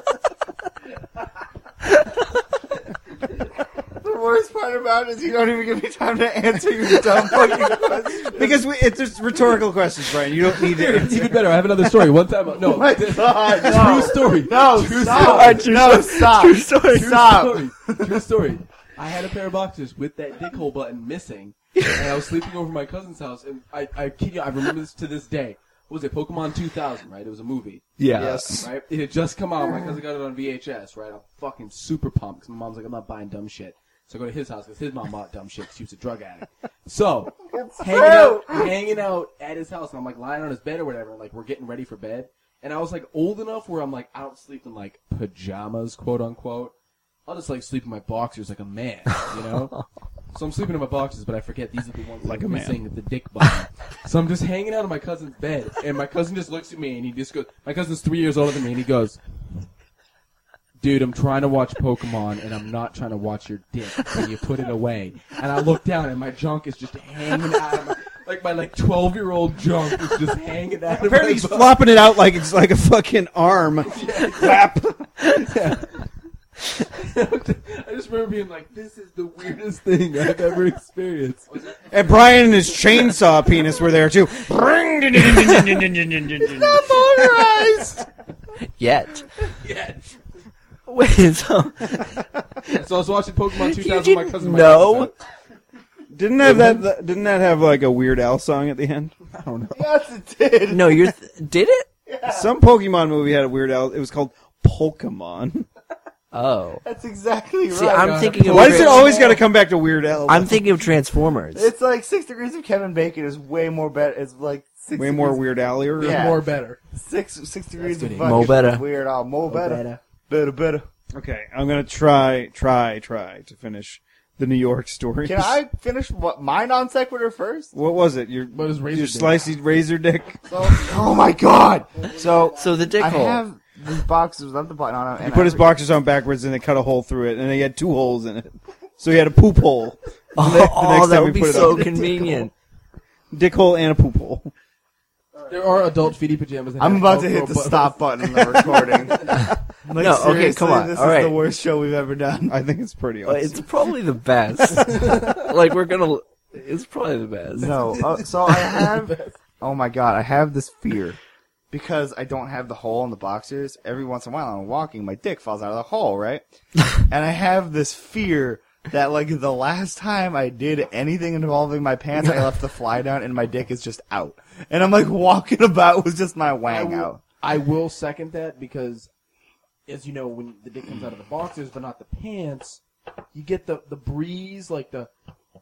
Speaker 1: The worst part about it is you don't even give me time to answer your dumb fucking question.
Speaker 2: Because it's just rhetorical questions, Brian. You don't need to
Speaker 5: It's
Speaker 2: answer.
Speaker 5: even better. I have another story. One time, no,
Speaker 1: Oh my god,
Speaker 5: true
Speaker 1: no.
Speaker 5: story.
Speaker 1: No,
Speaker 5: True
Speaker 1: stop.
Speaker 5: story.
Speaker 1: No, stop.
Speaker 3: True story.
Speaker 1: Stop.
Speaker 5: True story. I had a pair of boxers with that dick hole button missing, and I was sleeping over my cousin's house, and I kid you, I remember this to this day. What was it? Pokemon 2000, right? It was a movie.
Speaker 3: Yeah.
Speaker 2: Yes.
Speaker 5: Right? It had just come out. My cousin got it on VHS, right? I'm fucking super pumped because my mom's like, I'm not buying dumb shit. So I go to his house because his mom bought dumb shit because she was a drug addict. So, hanging out at his house, and I'm like lying on his bed or whatever, and like we're getting ready for bed. And I was like old enough where I'm like, I don't sleep in like pajamas, quote unquote. I'll just like sleep in my boxers like a man, you know? So I'm sleeping in my boxers, but I forget these are the ones like missing the dick button. So I'm just hanging out on my cousin's bed, and my cousin just looks at me and he just goes, my cousin's 3 years older than me, and he goes, dude, I'm trying to watch Pokemon, and I'm not trying to watch your dick. Can you put it away? And I look down, and my junk is just hanging out of my 12-year-old junk is just hanging out of
Speaker 2: Apparently
Speaker 5: my
Speaker 2: he's
Speaker 5: butt.
Speaker 2: flopping it out like it's like a fucking arm. Flap.
Speaker 5: I just just remember being like, "This is the weirdest thing I've ever experienced."
Speaker 2: And Brian and his chainsaw penis were there too.
Speaker 3: Yet.
Speaker 5: Yeah.
Speaker 3: Wait, so
Speaker 5: So I was watching Pokemon 2000 with my cousin.
Speaker 3: no.
Speaker 2: Didn't that have like a Weird Al song at the end? I don't know.
Speaker 1: Yes, it did.
Speaker 3: No, did it?
Speaker 2: Some Pokemon movie had a Weird Al. It was called Pokemon.
Speaker 3: Oh.
Speaker 1: That's exactly right.
Speaker 3: See, I'm thinking of
Speaker 2: Why does it always got to come back to Weird Al?
Speaker 3: I'm thinking of Transformers.
Speaker 1: It's like 6 Degrees of Kevin Bacon is way more better. It's like 6
Speaker 2: way more
Speaker 1: degrees-
Speaker 2: Weird Al-ier.
Speaker 1: Yeah.
Speaker 5: More better.
Speaker 1: 6 degrees of
Speaker 5: good.
Speaker 1: fucking
Speaker 3: Mo better.
Speaker 1: Weird Al. Mo better. Better.
Speaker 2: Okay, I'm gonna try to finish the New York story.
Speaker 1: Can I finish my non sequitur first?
Speaker 2: What was it? Your
Speaker 5: What is razor
Speaker 2: your
Speaker 5: dick?
Speaker 2: slicey razor dick?
Speaker 1: So, oh my god! So
Speaker 3: So the dick
Speaker 1: I
Speaker 3: hole.
Speaker 1: have these boxes without the button on them.
Speaker 2: He put his boxers on backwards and they cut a hole through it, and he had 2 holes in it. So he had a poop hole.
Speaker 3: Oh,
Speaker 2: next
Speaker 3: that
Speaker 2: time
Speaker 3: would
Speaker 2: we
Speaker 3: be
Speaker 2: put it
Speaker 3: so
Speaker 2: on.
Speaker 3: convenient.
Speaker 2: Dick hole and a poop hole.
Speaker 5: There are adult feety pajamas. That
Speaker 1: I'm
Speaker 5: have
Speaker 1: about to
Speaker 5: Velcro
Speaker 1: hit the
Speaker 5: buttons.
Speaker 1: stop button in the recording. Like,
Speaker 3: No, okay,
Speaker 1: seriously,
Speaker 3: come on.
Speaker 1: This
Speaker 3: All
Speaker 1: is
Speaker 3: right.
Speaker 1: the worst show we've ever done.
Speaker 2: I think it's pretty awesome.
Speaker 3: It's probably the best. Like it's probably the best.
Speaker 1: No, so I have. Oh my god, I have this fear because I don't have the hole in the boxers. Every once in a while, I'm walking, my dick falls out of the hole, right? And I have this fear that, like, the last time I did anything involving my pants, I left the fly down and my dick is just out, and I'm like walking about with just my wang out.
Speaker 5: I will second that because, as you know, when the dick comes out of the boxers but not the pants, you get the breeze, like the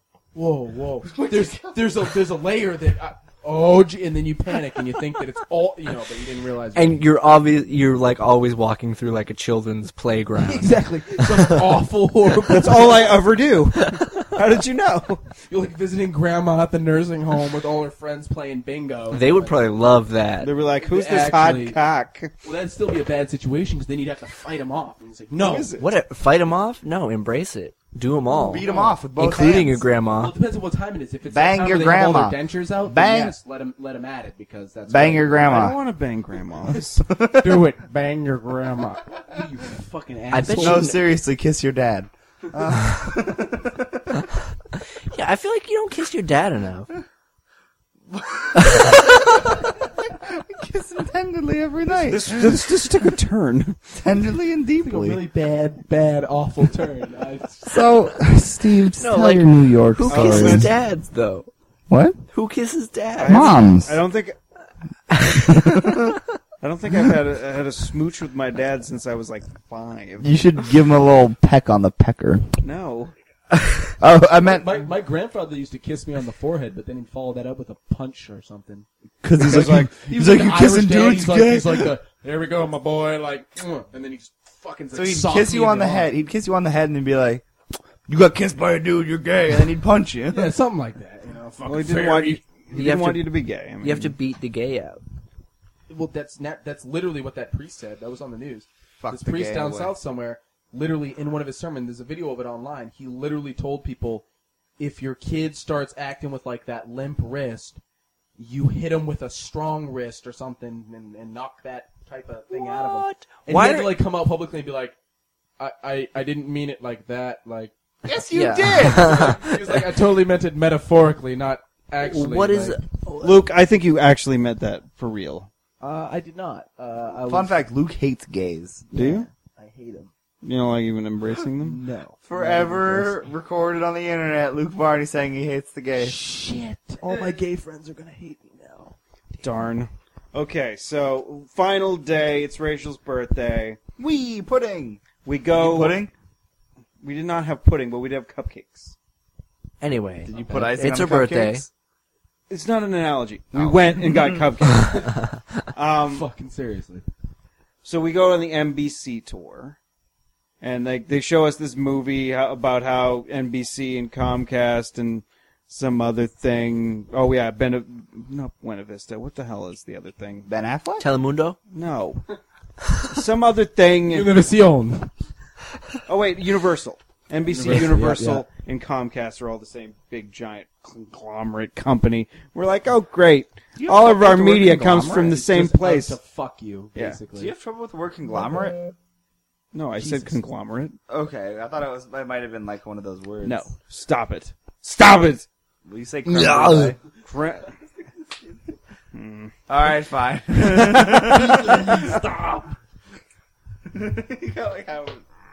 Speaker 5: whoa. There's a layer that and then you panic and you think that it's all but you didn't realize.
Speaker 3: And you're like always walking through like a children's playground.
Speaker 5: exactly some awful horrible.
Speaker 2: That's all I ever do. How did you know?
Speaker 5: You're like visiting grandma at the nursing home with all her friends playing bingo.
Speaker 3: They would probably love that.
Speaker 2: They were like, "Who's this
Speaker 5: Actually-
Speaker 2: hot cock?"
Speaker 5: Well, that'd still be a bad situation because then you'd have to fight him off. And he's like, no.
Speaker 3: What? Fight them off? No, embrace it. Do them all,
Speaker 1: Beat them off with both
Speaker 3: including your
Speaker 1: hands.
Speaker 5: Well,
Speaker 3: grandma.
Speaker 5: it depends on what time it is. If it's
Speaker 1: Bang
Speaker 5: the time
Speaker 1: your
Speaker 5: where they have all
Speaker 1: grandma.
Speaker 5: their dentures out,
Speaker 1: Bang.
Speaker 5: then yes, let him at it because that's
Speaker 1: Bang
Speaker 5: right.
Speaker 1: your
Speaker 2: I don't
Speaker 1: grandma.
Speaker 2: want to bang grandmas.
Speaker 5: Do it. Bang your grandma. You fucking
Speaker 3: I bet
Speaker 5: asshole.
Speaker 3: you-
Speaker 1: No, seriously, kiss your dad.
Speaker 3: Yeah, I feel like you don't kiss your dad enough.
Speaker 1: Kiss him tenderly every night.
Speaker 2: This took a turn.
Speaker 1: Tenderly and
Speaker 5: a
Speaker 1: deeply.
Speaker 5: really bad, awful turn.
Speaker 1: So, Steve, just
Speaker 3: No,
Speaker 1: tell
Speaker 3: like,
Speaker 1: your New York
Speaker 3: Who
Speaker 1: stories.
Speaker 3: kisses dads though?
Speaker 1: What?
Speaker 3: Who kisses dads?
Speaker 1: Moms.
Speaker 2: I don't think. I don't think I've had a smooch with my dad since I was like 5.
Speaker 1: You should give him a little peck on the pecker.
Speaker 2: No.
Speaker 1: Oh, I meant
Speaker 5: my grandfather used to kiss me on the forehead, but then he'd follow that up with a punch or something.
Speaker 1: because he's like, he's
Speaker 5: an
Speaker 1: like, you
Speaker 5: Irish
Speaker 1: kissing
Speaker 5: dad.
Speaker 1: dudes, gay?
Speaker 5: He's like the, here we go, my boy, like, and then he's fucking.
Speaker 1: So he'd kiss you on the head. He'd kiss you on the head and then be like, "You got kissed by a dude, you're gay," and then he'd punch you.
Speaker 5: Yeah, something like that. You know, fucking
Speaker 2: Well, he didn't want you. He
Speaker 3: You
Speaker 2: didn't
Speaker 3: have
Speaker 2: want
Speaker 3: to-
Speaker 2: you to be gay. I mean,
Speaker 3: You have to beat the gay out.
Speaker 5: Well, that's literally what that priest said. That was on the news.
Speaker 1: Fuck
Speaker 5: This
Speaker 1: the
Speaker 5: priest
Speaker 1: gay
Speaker 5: down
Speaker 1: away.
Speaker 5: south somewhere, literally in one of his sermons, there's a video of it online. He literally told people, if your kid starts acting with like that limp wrist, you hit him with a strong wrist or something and knock that type of thing out of him.
Speaker 3: What?
Speaker 5: And
Speaker 3: Why
Speaker 5: he had
Speaker 3: are-
Speaker 5: to like come out publicly and be like, I didn't mean it like that. Like
Speaker 1: Yes, you
Speaker 3: Yeah.
Speaker 1: did.
Speaker 5: he was like, I totally meant it metaphorically, not actually.
Speaker 3: What is?
Speaker 5: like,
Speaker 2: Luke, I think you actually meant that for real.
Speaker 5: I did not.
Speaker 1: Fun fact: Luke hates gays.
Speaker 2: Do you?
Speaker 5: I hate him.
Speaker 2: You don't like even embracing them?
Speaker 5: No.
Speaker 1: Forever recorded on the internet. Luke Barney saying he hates the gays.
Speaker 5: Shit. All my gay friends are gonna hate me now.
Speaker 2: Darn. Okay, so final day. It's Rachel's birthday.
Speaker 1: Wee pudding.
Speaker 2: We go.
Speaker 1: Pudding.
Speaker 2: We did not have pudding, but we did have cupcakes.
Speaker 3: Anyway,
Speaker 1: Did you put icing
Speaker 3: it's
Speaker 1: on
Speaker 3: her
Speaker 1: the
Speaker 3: birthday.
Speaker 1: cupcakes?
Speaker 2: It's not an analogy. We went and got cupcakes.
Speaker 5: Fucking seriously.
Speaker 2: So we go on the NBC tour, and they show us this movie about how NBC and Comcast and some other thing. Oh yeah, Buena Vista. What the hell is the other thing?
Speaker 1: Ben Affleck.
Speaker 3: Telemundo.
Speaker 2: No, some other thing.
Speaker 5: Univision.
Speaker 2: Oh wait, Universal. NBC, Universal, and Comcast are all the same big giant conglomerate company. We're like, oh great, all of our media comes from the same place.
Speaker 5: To fuck you,
Speaker 2: Yeah.
Speaker 5: basically.
Speaker 1: Do you have trouble with the word conglomerate?
Speaker 2: No, I said conglomerate.
Speaker 1: Okay, I thought it might have been like one of those words.
Speaker 2: No, stop it. Stop it.
Speaker 1: Will you say creme brulee? All right, fine. Stop. You got like how.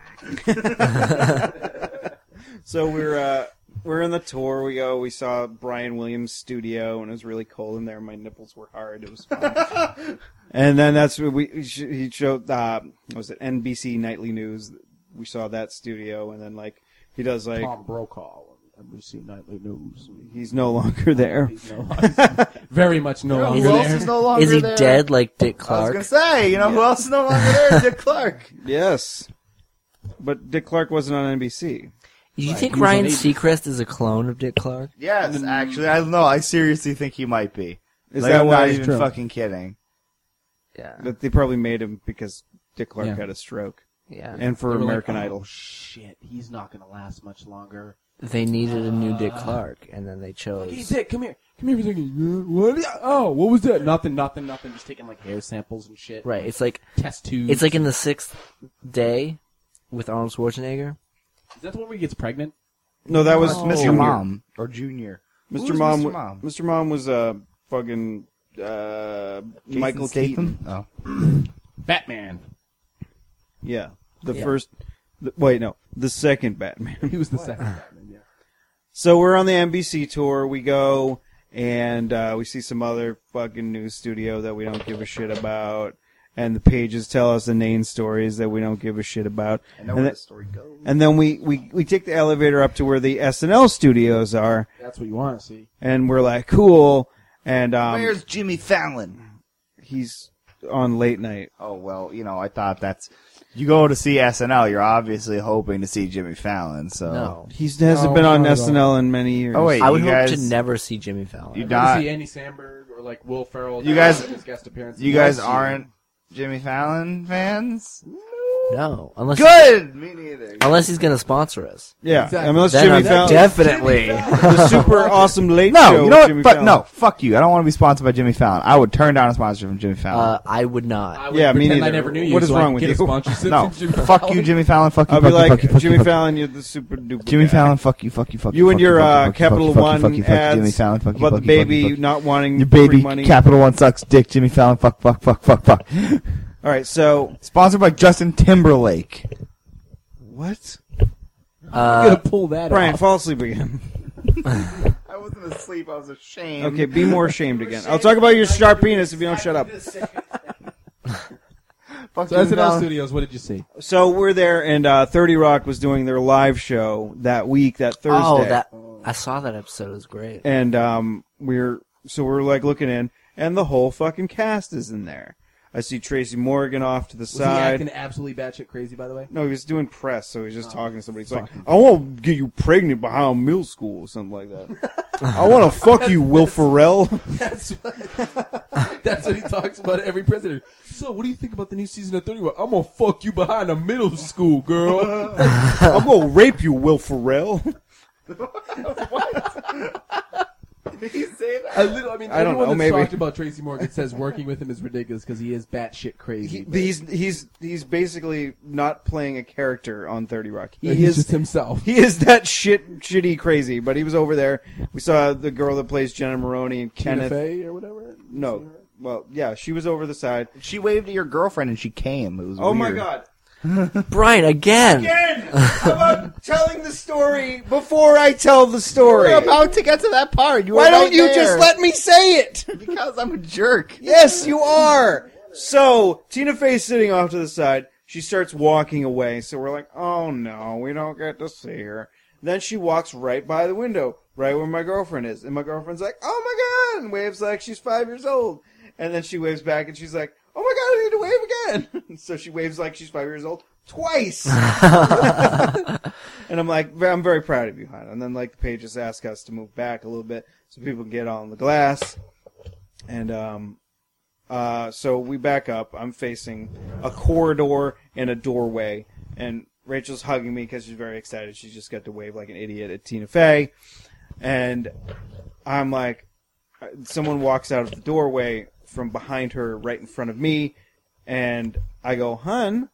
Speaker 2: So we're in the tour. We saw Brian Williams' studio, and it was really cold in there. My nipples were hard. It was fun. And then that's what he showed. What was it NBC Nightly News? We saw that studio, and then like he does like
Speaker 5: Tom Brokaw on NBC Nightly News.
Speaker 2: he's no longer there.
Speaker 5: He's very much no longer
Speaker 1: Who else
Speaker 5: there.
Speaker 1: is no longer
Speaker 3: Is he
Speaker 1: there?
Speaker 3: dead like Dick
Speaker 1: I was
Speaker 3: Clark?
Speaker 1: gonna say, who else is no longer there? Dick Clark.
Speaker 2: Yes, but Dick Clark wasn't on NBC.
Speaker 3: Do you think
Speaker 5: he was on
Speaker 3: Ryan
Speaker 5: ABC.
Speaker 3: Seacrest is a clone of Dick Clark?
Speaker 1: Yes, actually, I don't know. I seriously think he might be.
Speaker 2: Is
Speaker 1: Like,
Speaker 2: that
Speaker 1: I'm
Speaker 2: why
Speaker 1: not
Speaker 2: he's
Speaker 1: even
Speaker 2: true?
Speaker 1: fucking kidding.
Speaker 3: Yeah.
Speaker 2: But they probably made him because Dick Clark
Speaker 5: Yeah.
Speaker 2: had a stroke,
Speaker 3: Yeah.
Speaker 2: and for
Speaker 5: They were like,
Speaker 2: American
Speaker 5: "Oh,
Speaker 2: Idol.
Speaker 5: Shit, he's not gonna last much longer.
Speaker 3: They needed a new Dick Clark, and then they
Speaker 5: Hey,
Speaker 3: chose.
Speaker 5: Dick, come here. Come here for a second. What? Oh, what was that? Nothing. Just taking like hair samples and shit.
Speaker 3: Right. It's like
Speaker 5: Test tubes.
Speaker 3: it's like in the 6th day with Arnold Schwarzenegger.
Speaker 5: Is that the one where he gets pregnant?
Speaker 2: No, that was
Speaker 1: Mr.
Speaker 2: Junior.
Speaker 1: Mom or Junior.
Speaker 2: Mr.
Speaker 1: Who's
Speaker 2: Mom.
Speaker 1: Mr. Mom?
Speaker 2: Mr. Mom was fucking Michael Keaton.
Speaker 1: Oh.
Speaker 5: Batman.
Speaker 2: Yeah, the
Speaker 3: Yeah.
Speaker 2: first. Wait, no, the second Batman.
Speaker 5: He was the second Batman. Yeah.
Speaker 2: So we're on the NBC tour. We go and we see some other fucking news studio that we don't give a shit about, and the pages tell us inane stories that we don't give a shit about.
Speaker 1: I know
Speaker 2: And
Speaker 1: where
Speaker 2: then-
Speaker 1: the story goes.
Speaker 2: And then we take the elevator up to where the SNL studios are,
Speaker 5: That's what you want to see.
Speaker 2: and we're like, cool. And
Speaker 1: Where's Jimmy Fallon?
Speaker 2: he's on late night.
Speaker 1: Oh, well, I thought that's... You go to see SNL, you're obviously hoping to see Jimmy Fallon, so...
Speaker 3: No.
Speaker 2: He hasn't
Speaker 5: No,
Speaker 2: been on
Speaker 5: not at all.
Speaker 2: SNL in many years.
Speaker 1: Oh, wait.
Speaker 3: I would
Speaker 1: you
Speaker 3: hope
Speaker 1: guys-
Speaker 3: to never see Jimmy Fallon.
Speaker 1: You
Speaker 5: I'd
Speaker 1: not-
Speaker 5: rather see Andy Samberg or like Will Ferrell.
Speaker 1: You guys-
Speaker 5: his guest appearance.
Speaker 1: You guys aren't Jimmy Fallon fans?
Speaker 3: No, unless
Speaker 1: Good! Me neither.
Speaker 3: unless he's gonna sponsor us.
Speaker 2: Yeah,
Speaker 5: Exactly.
Speaker 2: unless
Speaker 3: Then
Speaker 2: Jimmy
Speaker 3: I'm
Speaker 2: Fallon,
Speaker 3: definitely.
Speaker 2: the super awesome late
Speaker 1: No,
Speaker 2: show.
Speaker 1: you know
Speaker 2: with
Speaker 1: what?
Speaker 2: Jimmy
Speaker 1: But
Speaker 2: Fallon.
Speaker 1: no, fuck you. I don't want to be sponsored by Jimmy Fallon. I would turn down a sponsorship from Jimmy Fallon.
Speaker 3: I would not.
Speaker 5: I would
Speaker 2: Yeah, me
Speaker 5: pretend I
Speaker 2: neither.
Speaker 5: never knew you.
Speaker 2: What is
Speaker 5: so I
Speaker 2: wrong
Speaker 5: could
Speaker 2: with
Speaker 5: get
Speaker 2: you?
Speaker 5: A sponsorship
Speaker 1: No,
Speaker 5: from Jimmy
Speaker 1: fuck
Speaker 5: Fallon.
Speaker 1: you, Jimmy Fallon. Fuck you,
Speaker 2: I'll be
Speaker 1: fuck you,
Speaker 2: like,
Speaker 1: fuck you, fuck
Speaker 2: Jimmy
Speaker 1: you, fuck you.
Speaker 2: Fallon, you're the super duper
Speaker 1: Jimmy
Speaker 2: guy.
Speaker 1: Fallon, fuck you, fuck you, fuck you.
Speaker 2: You and
Speaker 1: fuck
Speaker 2: your
Speaker 1: fuck you, fuck you,
Speaker 2: Capital
Speaker 1: fuck you,
Speaker 2: One
Speaker 1: fuck you, fuck you,
Speaker 2: ads
Speaker 1: Jimmy Fallon, fuck you,
Speaker 2: about
Speaker 1: fuck
Speaker 2: the
Speaker 1: you, fuck you,
Speaker 2: baby
Speaker 1: fuck you.
Speaker 2: not wanting
Speaker 1: Your
Speaker 2: free
Speaker 1: baby,
Speaker 2: money.
Speaker 1: Capital One sucks dick. Jimmy Fallon, fuck.
Speaker 2: All right, so
Speaker 1: Sponsored by Justin Timberlake.
Speaker 2: what?
Speaker 5: I'm gonna pull that
Speaker 2: Brian,
Speaker 5: off.
Speaker 2: fall asleep again.
Speaker 1: I wasn't asleep. I was ashamed.
Speaker 2: Okay, be more ashamed again. I'll talk about your sharp penis if you don't shut up.
Speaker 1: Fuck
Speaker 5: So
Speaker 1: Jimmy
Speaker 5: SNL
Speaker 1: Fallon.
Speaker 5: Studios, what did you see?
Speaker 2: So we're there, and 30 Rock was doing their live show that week, that Thursday.
Speaker 3: Oh, that I saw that episode. It was great.
Speaker 2: And we're like looking in, and the whole fucking cast is in there. I see Tracy Morgan off to the
Speaker 5: Was he
Speaker 2: side.
Speaker 5: acting absolutely batshit crazy, by the way?
Speaker 2: No, he was doing press, so he's just talking to somebody. He's like, I want to get you pregnant behind middle school or something like that. I want to fuck you, Will Ferrell.
Speaker 5: That's what he talks about at every president. So, what do you think about the new season of 30 Rock? I'm gonna fuck you behind a middle school, girl.
Speaker 2: I'm going to rape you, Will Ferrell.
Speaker 1: Did he say that?
Speaker 5: I
Speaker 2: don't
Speaker 5: everyone
Speaker 2: know,
Speaker 5: that's
Speaker 2: maybe.
Speaker 5: talked about Tracy Morgan says working with him is ridiculous because he is batshit crazy.
Speaker 2: He's basically not playing a character on 30 Rock.
Speaker 5: He's
Speaker 2: He is
Speaker 5: just himself.
Speaker 2: He is that shitty crazy. But he was over there. We saw the girl that plays Jenna Maroney and
Speaker 5: Tina
Speaker 2: Kenneth.
Speaker 5: Fey or whatever.
Speaker 2: No, well, yeah, she was over the side.
Speaker 1: She waved at your girlfriend and she came. It was
Speaker 2: Oh my
Speaker 1: weird.
Speaker 2: god!
Speaker 3: Brian again.
Speaker 2: Again, how about telling the story before I tell the story?
Speaker 1: We're about to get to that part. You
Speaker 2: Why
Speaker 1: were
Speaker 2: don't
Speaker 1: right
Speaker 2: you
Speaker 1: there.
Speaker 2: just let me say it?
Speaker 1: Because I'm a jerk.
Speaker 2: Yes, you are. So Tina Fey's sitting off to the side. She starts walking away. So we're like, oh no, we don't get to see her. Then she walks right by the window, right where my girlfriend is. And my girlfriend's like, oh my god, and waves like she's 5 years old. And then she waves back and she's like, oh my god, I need to wave again. So she waves like she's 5 years old twice. And I'm like, I'm very proud of you, hon. And then like the pages ask us to move back a little bit so people can get on the glass. And so we back up. I'm facing a corridor and a doorway, and Rachel's hugging me because she's very excited. She just got to wave like an idiot at Tina Fey, and I'm like, someone walks out of the doorway from behind her, right in front of me, and I go, "Hun,"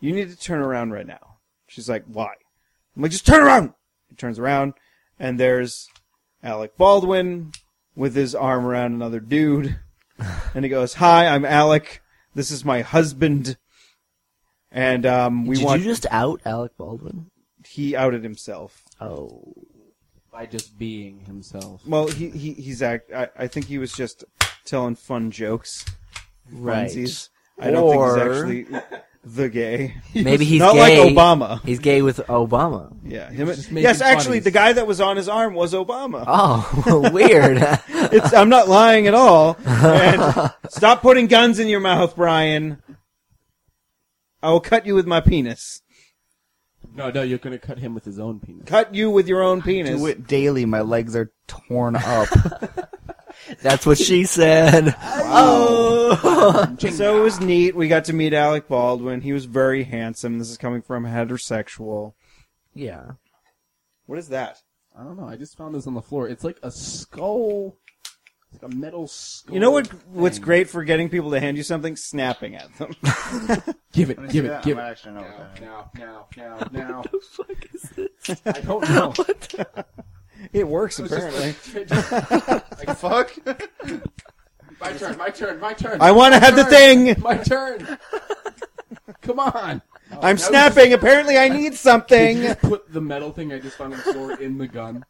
Speaker 2: you need to turn around right now. She's like, why? I'm like, just turn around. He turns around, and there's Alec Baldwin with his arm around another dude. And he goes, hi, I'm Alec. This is my husband. And
Speaker 3: Did you just out Alec Baldwin?
Speaker 2: He outed himself.
Speaker 3: Oh.
Speaker 5: By just being himself.
Speaker 2: Well, I think he was just telling fun jokes.
Speaker 3: Right.
Speaker 2: Funsies. I don't think
Speaker 3: Or-
Speaker 2: he's actually the gay.
Speaker 3: Maybe he's
Speaker 2: Not
Speaker 3: gay.
Speaker 2: like Obama.
Speaker 3: He's gay with Obama.
Speaker 2: Yeah.
Speaker 5: just making
Speaker 2: Yes, actually,
Speaker 5: funnies.
Speaker 2: the guy that was on his arm was Obama.
Speaker 3: Oh, weird.
Speaker 2: I'm not lying at all. And stop putting guns in your mouth, Brian. I will cut you with my penis.
Speaker 5: No, you're gonna cut him with his own penis.
Speaker 2: Cut you with your own penis.
Speaker 1: Do it daily. My legs are torn up.
Speaker 3: That's what she said. Oh.
Speaker 2: So it was neat. We got to meet Alec Baldwin. He was very handsome. This is coming from heterosexual.
Speaker 3: Yeah.
Speaker 2: What is that?
Speaker 5: I don't know. I just found this on the floor. It's like a skull. It's like a metal skull.
Speaker 2: You know what's
Speaker 5: thing.
Speaker 2: great for getting people to hand you something? Snapping at them.
Speaker 5: Give it.
Speaker 1: Let me see
Speaker 5: Give it.
Speaker 1: that.
Speaker 5: Give
Speaker 1: I might
Speaker 5: it.
Speaker 1: actually know what that is.
Speaker 5: Now.
Speaker 3: What the fuck is this?
Speaker 5: I don't know.
Speaker 2: It works, apparently.
Speaker 5: Like,
Speaker 1: Fuck.
Speaker 5: my turn.
Speaker 2: I want to have the thing!
Speaker 5: My turn. Come on.
Speaker 2: I'm snapping. Apparently I need
Speaker 5: Did
Speaker 2: something.
Speaker 5: you just put the metal thing I just found on the floor in the gun?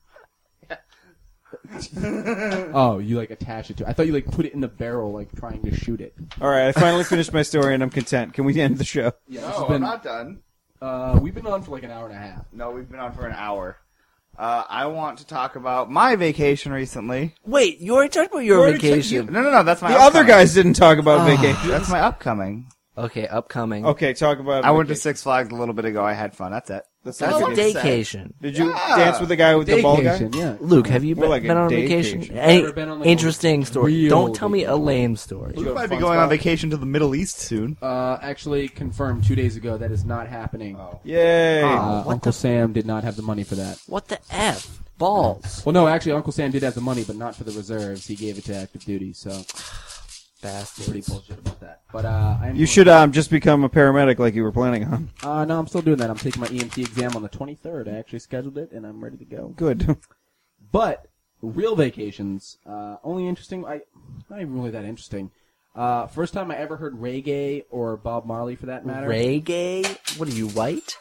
Speaker 5: Oh, you like attach it to? I thought you like put it in the barrel, like trying to shoot it.
Speaker 2: All right, I finally finished my story and I'm content. Can we end the show?
Speaker 5: Yeah,
Speaker 1: No, I'm not done.
Speaker 5: We've been on for like an hour and a half.
Speaker 1: No, we've been on for an hour. I want to talk about my vacation recently.
Speaker 3: Wait, you already talked about your
Speaker 2: You already
Speaker 3: vacation.
Speaker 1: No, that's my
Speaker 2: The
Speaker 1: upcoming.
Speaker 2: other guys didn't talk about vacation.
Speaker 1: That's my upcoming.
Speaker 3: Okay, upcoming.
Speaker 2: Okay, talk about
Speaker 1: I went to
Speaker 2: vacation.
Speaker 1: Six Flags a little bit ago. I had fun. That's it.
Speaker 2: That's
Speaker 3: That's
Speaker 2: not
Speaker 3: a
Speaker 2: vacation.
Speaker 3: daycation.
Speaker 2: Did you
Speaker 1: Yeah.
Speaker 2: dance with the guy with the ball guy?
Speaker 5: Vacation, yeah.
Speaker 3: Luke, have you
Speaker 2: More like
Speaker 3: been
Speaker 2: a
Speaker 3: on
Speaker 2: daycation.
Speaker 3: vacation?
Speaker 5: Never been on, like, a
Speaker 3: Interesting story.
Speaker 5: real
Speaker 3: Don't tell me a
Speaker 5: vacation.
Speaker 3: lame story.
Speaker 1: We
Speaker 2: have a
Speaker 1: might be
Speaker 2: fun
Speaker 1: going
Speaker 2: spot?
Speaker 1: on vacation to the Middle East soon.
Speaker 5: Actually confirmed 2 days ago that is not happening.
Speaker 2: Yay.
Speaker 3: Oh. What
Speaker 5: Uncle Sam did not have the money for that.
Speaker 3: What the F? Balls.
Speaker 5: Well, no, actually, Uncle Sam did have the money, but not for the reserves. He gave it to active duty, so
Speaker 3: Bastards.
Speaker 5: pretty bullshit about that. But
Speaker 2: You should just become a paramedic like you were planning on.
Speaker 5: No, I'm still doing that. I'm taking my EMT exam on the 23rd. I actually scheduled it, and I'm ready to go.
Speaker 2: Good.
Speaker 5: But real vacations, only interesting. Not even really that interesting. First time I ever heard reggae or Bob Marley, for that matter.
Speaker 3: Reggae? What are you, white?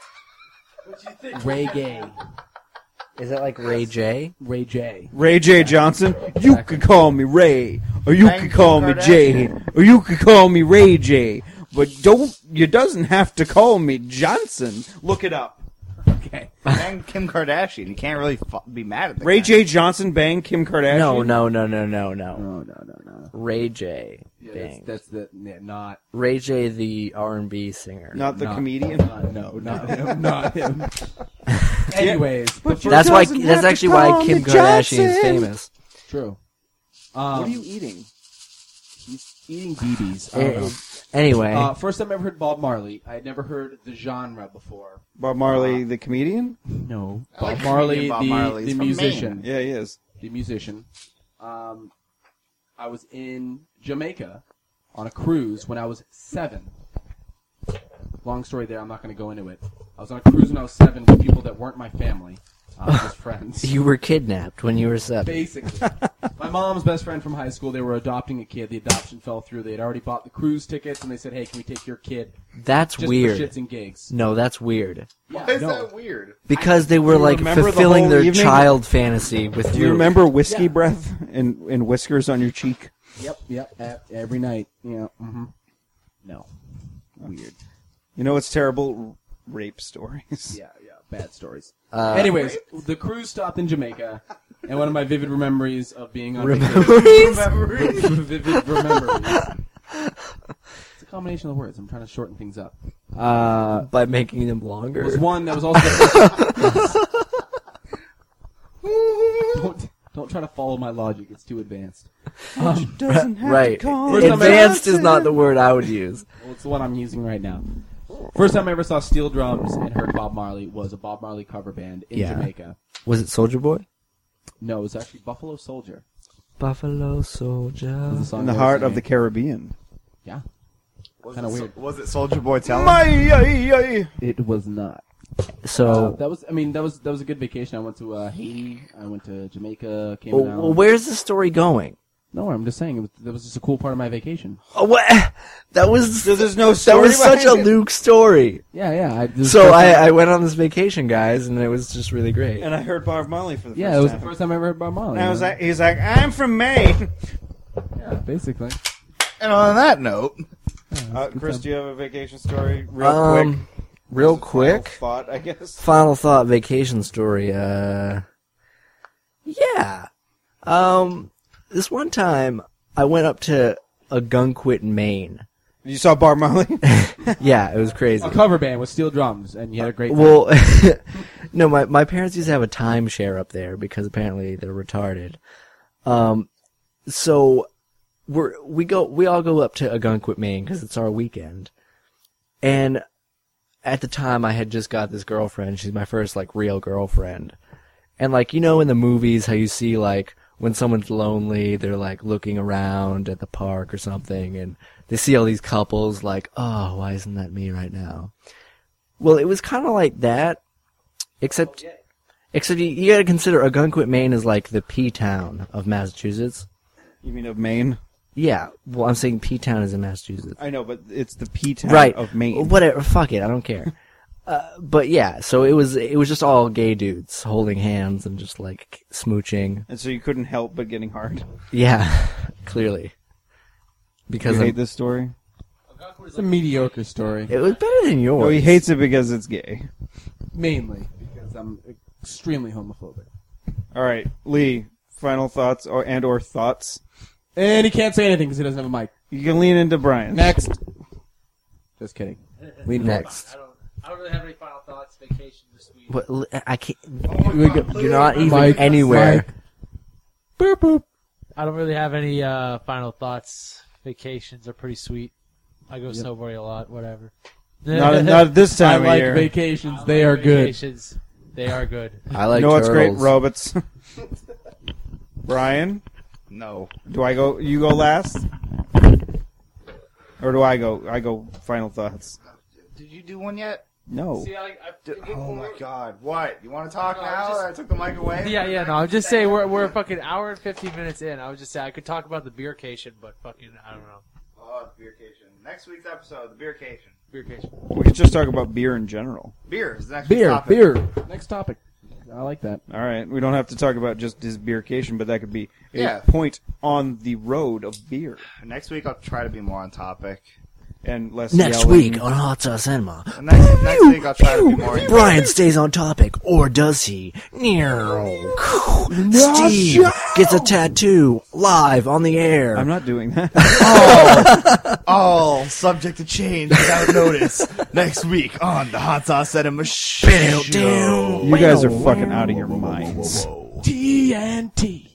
Speaker 5: Reggae.
Speaker 3: Is that like Ray J?
Speaker 5: Ray J.
Speaker 2: Ray J. Johnson. You
Speaker 5: Exactly.
Speaker 2: could call me Ray, or you
Speaker 1: Bang
Speaker 2: could call
Speaker 1: Kim
Speaker 2: me Jay, or you could call me Ray J. But you doesn't have to call me Johnson. Look it up.
Speaker 5: Okay.
Speaker 1: And Kim Kardashian. You can't really be mad at the
Speaker 2: Ray
Speaker 1: guy.
Speaker 2: J. Johnson banged Kim Kardashian.
Speaker 3: No.
Speaker 5: No.
Speaker 3: Ray J.
Speaker 5: Yeah,
Speaker 3: Bang.
Speaker 5: that's not.
Speaker 3: Ray J, the R&B singer.
Speaker 2: Not the
Speaker 5: Not-
Speaker 2: comedian.
Speaker 5: No, not him. Not him. Anyways, the first,
Speaker 3: That's why.
Speaker 2: doesn't
Speaker 3: That's
Speaker 2: have to
Speaker 3: actually why
Speaker 2: call
Speaker 3: Kim
Speaker 2: me
Speaker 3: Kardashian is
Speaker 2: Johnson.
Speaker 3: famous.
Speaker 5: true.
Speaker 2: What are you eating?
Speaker 5: He's eating BBs. I don't know.
Speaker 3: Anyway,
Speaker 5: First time I ever heard Bob Marley. I had never heard the genre before.
Speaker 2: Bob Marley, the comedian?
Speaker 5: No,
Speaker 1: I like
Speaker 5: Bob Marley,
Speaker 1: Bob Marley.
Speaker 5: the
Speaker 1: He's from
Speaker 5: musician.
Speaker 2: Yeah, he is.
Speaker 5: The musician. I was in Jamaica on a cruise when I was 7. Long story there. I'm not going to go into it. I was on a cruise when I was 7 with people that weren't my family, just friends.
Speaker 3: you were kidnapped when you were 7.
Speaker 5: Basically. My mom's best friend from high school, they were adopting a kid. The adoption fell through. They had already bought the cruise tickets, and they said, hey, can we take your kid
Speaker 3: That's
Speaker 5: just
Speaker 3: weird.
Speaker 5: for shits and gigs?
Speaker 3: No, that's weird.
Speaker 5: Yeah,
Speaker 1: Why is
Speaker 5: no.
Speaker 1: that weird?
Speaker 3: Because they were
Speaker 2: Do you
Speaker 3: like
Speaker 2: remember the
Speaker 3: fulfilling
Speaker 2: whole
Speaker 3: their
Speaker 2: evening?
Speaker 3: child fantasy with
Speaker 2: Do you
Speaker 3: Luke.
Speaker 2: remember whiskey
Speaker 5: Yeah.
Speaker 2: breath and whiskers on your cheek?
Speaker 5: Yep, every night. Yeah, No. Weird.
Speaker 2: You know what's terrible? Rape stories.
Speaker 5: Yeah, bad stories.
Speaker 3: Uh,
Speaker 5: Anyways, the cruise stopped in Jamaica, and one of my vivid memories of being on
Speaker 3: Memories?
Speaker 5: vacation. Vivid memories. It's a combination of words. I'm trying to shorten things up.
Speaker 3: by making them longer.
Speaker 5: Was one that was also. Don't try to follow my logic. It's too advanced.
Speaker 2: Doesn't have
Speaker 3: Right.
Speaker 2: to call
Speaker 5: First
Speaker 2: me
Speaker 5: time I-
Speaker 3: Advanced is not the word I would use.
Speaker 5: Well, it's the one I'm using right now. First time I ever saw steel drums and heard Bob Marley was a Bob Marley cover band in
Speaker 3: Yeah.
Speaker 5: Jamaica.
Speaker 3: Was it Soldier Boy?
Speaker 5: No, it was actually Buffalo Soldier.
Speaker 3: Buffalo
Speaker 5: Was
Speaker 3: Soldier.
Speaker 5: the song
Speaker 2: in the
Speaker 5: they were
Speaker 2: heart of
Speaker 5: singing.
Speaker 2: the Caribbean.
Speaker 5: Yeah. Kind of weird.
Speaker 1: Was it Soldier Boy telling?
Speaker 5: It was not.
Speaker 3: So,
Speaker 5: That was a good vacation. I went to Haiti. I went to Jamaica. Came
Speaker 3: well,
Speaker 5: down.
Speaker 3: where's the story going?
Speaker 5: No, I'm just saying that was just a cool part of my vacation.
Speaker 3: Oh, what? That was
Speaker 2: So there's no
Speaker 3: that
Speaker 2: story
Speaker 3: was such a
Speaker 2: behind it?
Speaker 3: Luke story.
Speaker 5: Yeah.
Speaker 3: So I went on this vacation, guys, and it was just really great.
Speaker 2: And I heard Bob Marley for the first
Speaker 5: Yeah, it was
Speaker 2: time.
Speaker 5: the first time I ever heard Bob Marley.
Speaker 2: And I was like, he's like, I'm from Maine.
Speaker 5: yeah, basically.
Speaker 1: And on that note,
Speaker 2: Chris, do you have a vacation story? Real quick.
Speaker 3: Real
Speaker 2: Final
Speaker 3: quick.
Speaker 2: thought, I guess.
Speaker 3: Final thought vacation story. Yeah. This one time I went up to Agunquit, Maine.
Speaker 2: You saw Bob Marley?
Speaker 3: Yeah, it was crazy.
Speaker 5: A cover band with steel drums, and you had a great time.
Speaker 3: Well, no, my parents used to have a timeshare up there because apparently they're retarded. So we all go up to Agunquit, Maine because it's our weekend. And at the time I had just got this girlfriend. She's my first like real girlfriend. And like, you know, in the movies how you see like when someone's lonely, they're like looking around at the park or something and they see all these couples like, oh, why isn't that me right now? Well, it was kind of like that, except you gotta consider Agunquit, Maine is like the P-town of Massachusetts.
Speaker 2: You mean of Maine?
Speaker 3: Yeah, well, I'm saying P-town is in Massachusetts.
Speaker 2: I know, but it's the P-town
Speaker 3: Right.
Speaker 2: of Maine.
Speaker 3: Whatever, fuck it, I don't care. But yeah, so it was just all gay dudes holding hands and just like smooching.
Speaker 2: And so you couldn't help but getting hard.
Speaker 3: Yeah, clearly. Because
Speaker 2: You hate this story?
Speaker 5: It's a mediocre story,
Speaker 3: it was better than yours.
Speaker 2: No, he hates it because it's gay.
Speaker 5: mainly because I'm extremely homophobic.
Speaker 2: All right, Lee, final thoughts or thoughts?
Speaker 5: And he can't say anything because he doesn't have a mic.
Speaker 2: You can lean into Brian.
Speaker 5: Next. Just kidding.
Speaker 3: Lead next.
Speaker 4: I don't really have any final thoughts. Vacation this week.
Speaker 3: What, I can't.
Speaker 5: We go-
Speaker 3: You're not even
Speaker 5: Mike,
Speaker 3: anywhere.
Speaker 5: Mike. Boop boop.
Speaker 4: I don't really have any final thoughts. Vacations are pretty sweet. I go snowboarding a lot. Whatever.
Speaker 2: Not this
Speaker 5: I
Speaker 2: time of
Speaker 5: like
Speaker 2: year.
Speaker 5: vacations. They are good.
Speaker 4: Vacations. They are good.
Speaker 3: I like
Speaker 2: You know what's great?
Speaker 3: turtles.
Speaker 2: Robots. Brian,
Speaker 1: no.
Speaker 2: do I go? You go last, or do I go? I go. Final thoughts.
Speaker 1: Did you do one yet?
Speaker 2: No.
Speaker 4: See,
Speaker 1: Oh my God! What? You want to talk
Speaker 4: No,
Speaker 1: now?
Speaker 4: just-
Speaker 1: That I took the mic away.
Speaker 4: Yeah. No, I'm just saying we're a fucking hour and 15 minutes in. I was just saying I could talk about the beercation, but fucking I don't know.
Speaker 1: Oh, the beercation. Next week's episode, the beercation.
Speaker 4: Beercation.
Speaker 2: We could just talk about beer in general.
Speaker 1: Beer is the next week's
Speaker 5: Beer.
Speaker 1: topic.
Speaker 5: Beer. Next topic. I like that.
Speaker 2: All right. We don't have to talk about just his beercation, but that could be a
Speaker 1: Yeah.
Speaker 2: point on the road of beer
Speaker 1: Next week I'll try to be more on topic.
Speaker 2: and less
Speaker 3: Next
Speaker 2: yelling.
Speaker 3: week on Hot Sauce Cinema.
Speaker 1: Next week I'll try to be more.
Speaker 3: Brian stays on topic, or does he? Steve gets a tattoo live on the air.
Speaker 2: I'm not doing that.
Speaker 1: All subject to change without notice. Next week on the Hot Sauce Cinema Show.
Speaker 2: You guys are fucking out of your minds.
Speaker 5: TNT.